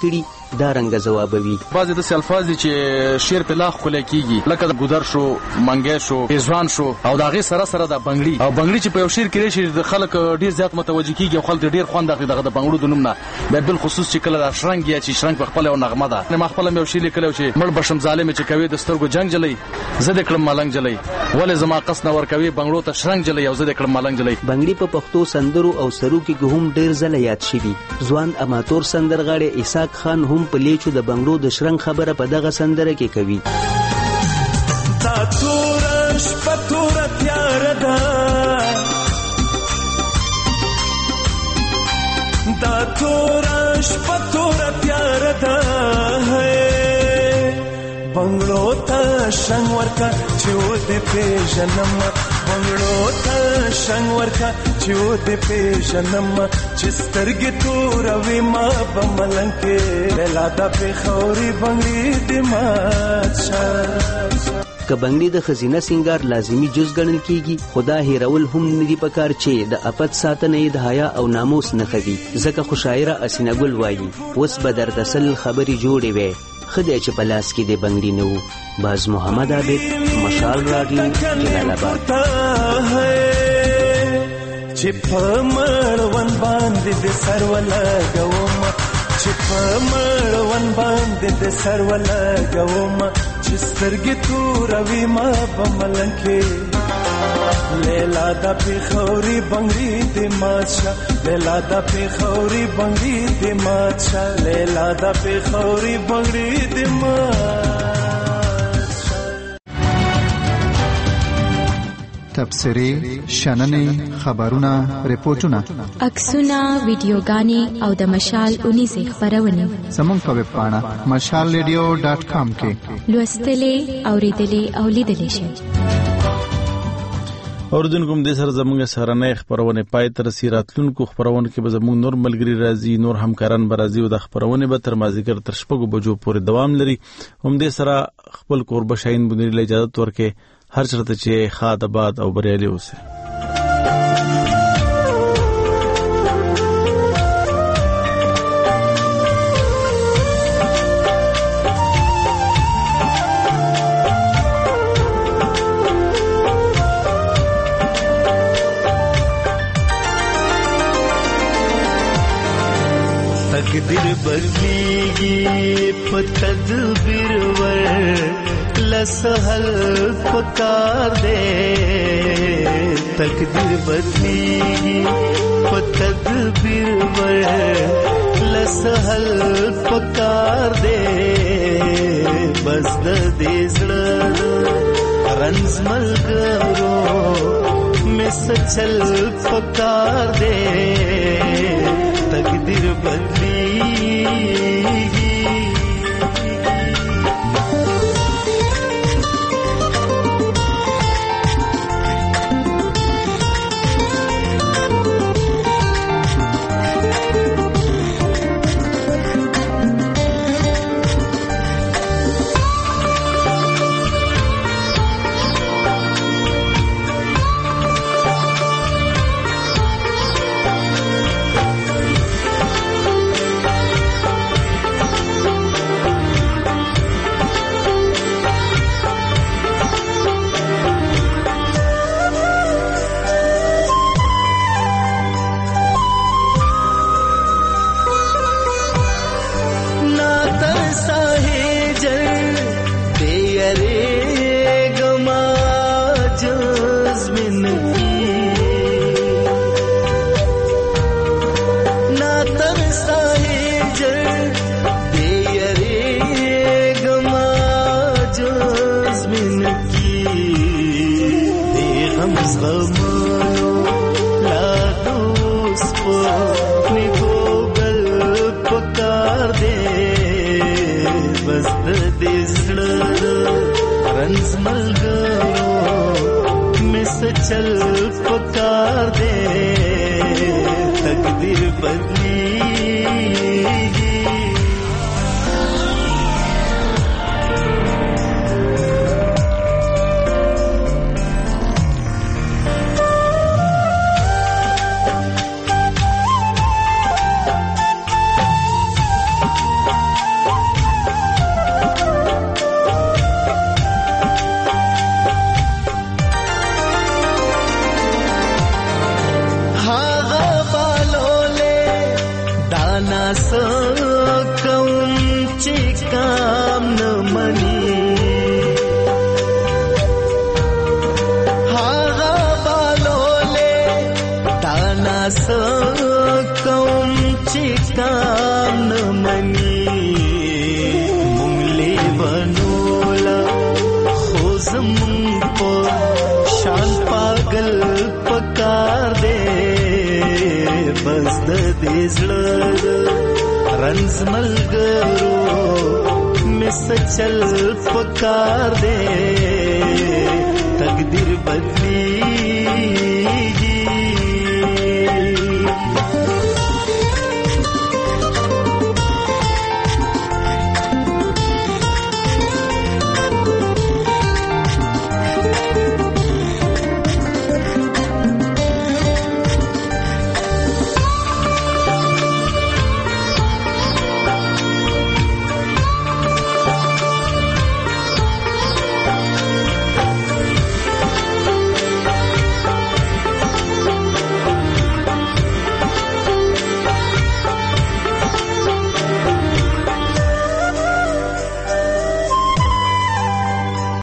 دا رنګه ځوابوي. بعضې داسې الفاظ دي چې شعر په لا ښکلی کېږي، لکه د ګودر شو، منګی شو، پیزوان شو، او د هغې سره سره د بنګړي او بنګړي چې په یو شعر کې راشي د خلک ډېر زیات متوجه کېږي او خلک ډېر خوند اخلي دغه د بنګړو د نوم نه. بیا بالخصوص چې کله دا شرنګ یا چې شرنګ په خپله یو نغمه ده. ما خپله مې یو شعر لیکلی و چې مړ بشم ظالمې چې کوې د سترګو جنګ جلی، زه دې کړم ملنګ جلی، ولې زما قص نه ورکوې بنګړو ته شرنګ جلی او زه دې کړم ملنګ جلی. بنګړي په پښتو سندرو او سروکي کې هم ډېر ځله یاد شوي. ځوان اماتور سندرغاړی اسحاق خان هم په لیچو د بنګړو د شرنګ خبره په دغه سندره کې کوي. دا توره شپه توره تیاره ده، دا توره شپه توره تیاره ده، بنګړو ته شرنګ ورکه چې ودې پېژنم، بنګړو ته شرنګ ورکه چې ودې پېژنم، چې سترګې توروي ما به ملنګ کې لیلا دا پېښوري بنګړي دې مات شه. که بنګړي د ښځینه سینګار لازمي جز ګڼل کېږي، خو دا هېرول هم نه دي پکار چې د افت ساتنه یې د حیا او ناموس نښه وي. ځکه خو شاعره اسینه ګل وایي اوس به درته سل خبرې جوړې وې، ښه دی چې په لاس کې د بنګړي نه وو. باز محمد عابد، مشال راډیو، جلال آباد. چې په مړوند باندې د سر ولګوم، چې په مړوند باندې د سر ولګوم، چې سترګې توروي ما په ملنګ کې لیلا دا پېښوري بنګړي دې مات شه، لیلا دا پېښوري بنګړي دې مات شه، لیلا دا پېښوري بنګړي دې مات شه. تبصرې، شننې، خبرونه، ریپورتونه، عکسونه، ویډیوګانې او د مشال 19 خبرونه زموږ په ویب پاڼه mashalradio.com کې لوستلې، اوریدلې او لیدلې شئ. اوردونکو دې سره زموږ سهارنۍ خبرونه پای تر رسي. راتلونکو خبرونه کې به زموږ نور ملګري راځي، نور همکاران به راځي او د خبرونه به تر مازیګر تر 6 بجو پورې دوام لري. هم دې سره خپل قربه شاین بنري له اجازه ورکې هر چرته چې خاد آباد او بریالي اوسه. تقدیر بدلیږي په تدبیر ور لسهل پکار دے، تقدیر بدلیږي په تدبیر ور لسهل پکار دے، بس د دې زړه رنځ ملګرو مې سچل پکار دے، تقدیر بدلیږي. चल पुकार दे तकदीर बदलेगी। سا کوم چې کام نه مني مونږ لیونولا خو زمونږ په شان پاگل پکار دے بس د دې زړه رنز ملګرو مس چل پکار دے تقدیر بدلی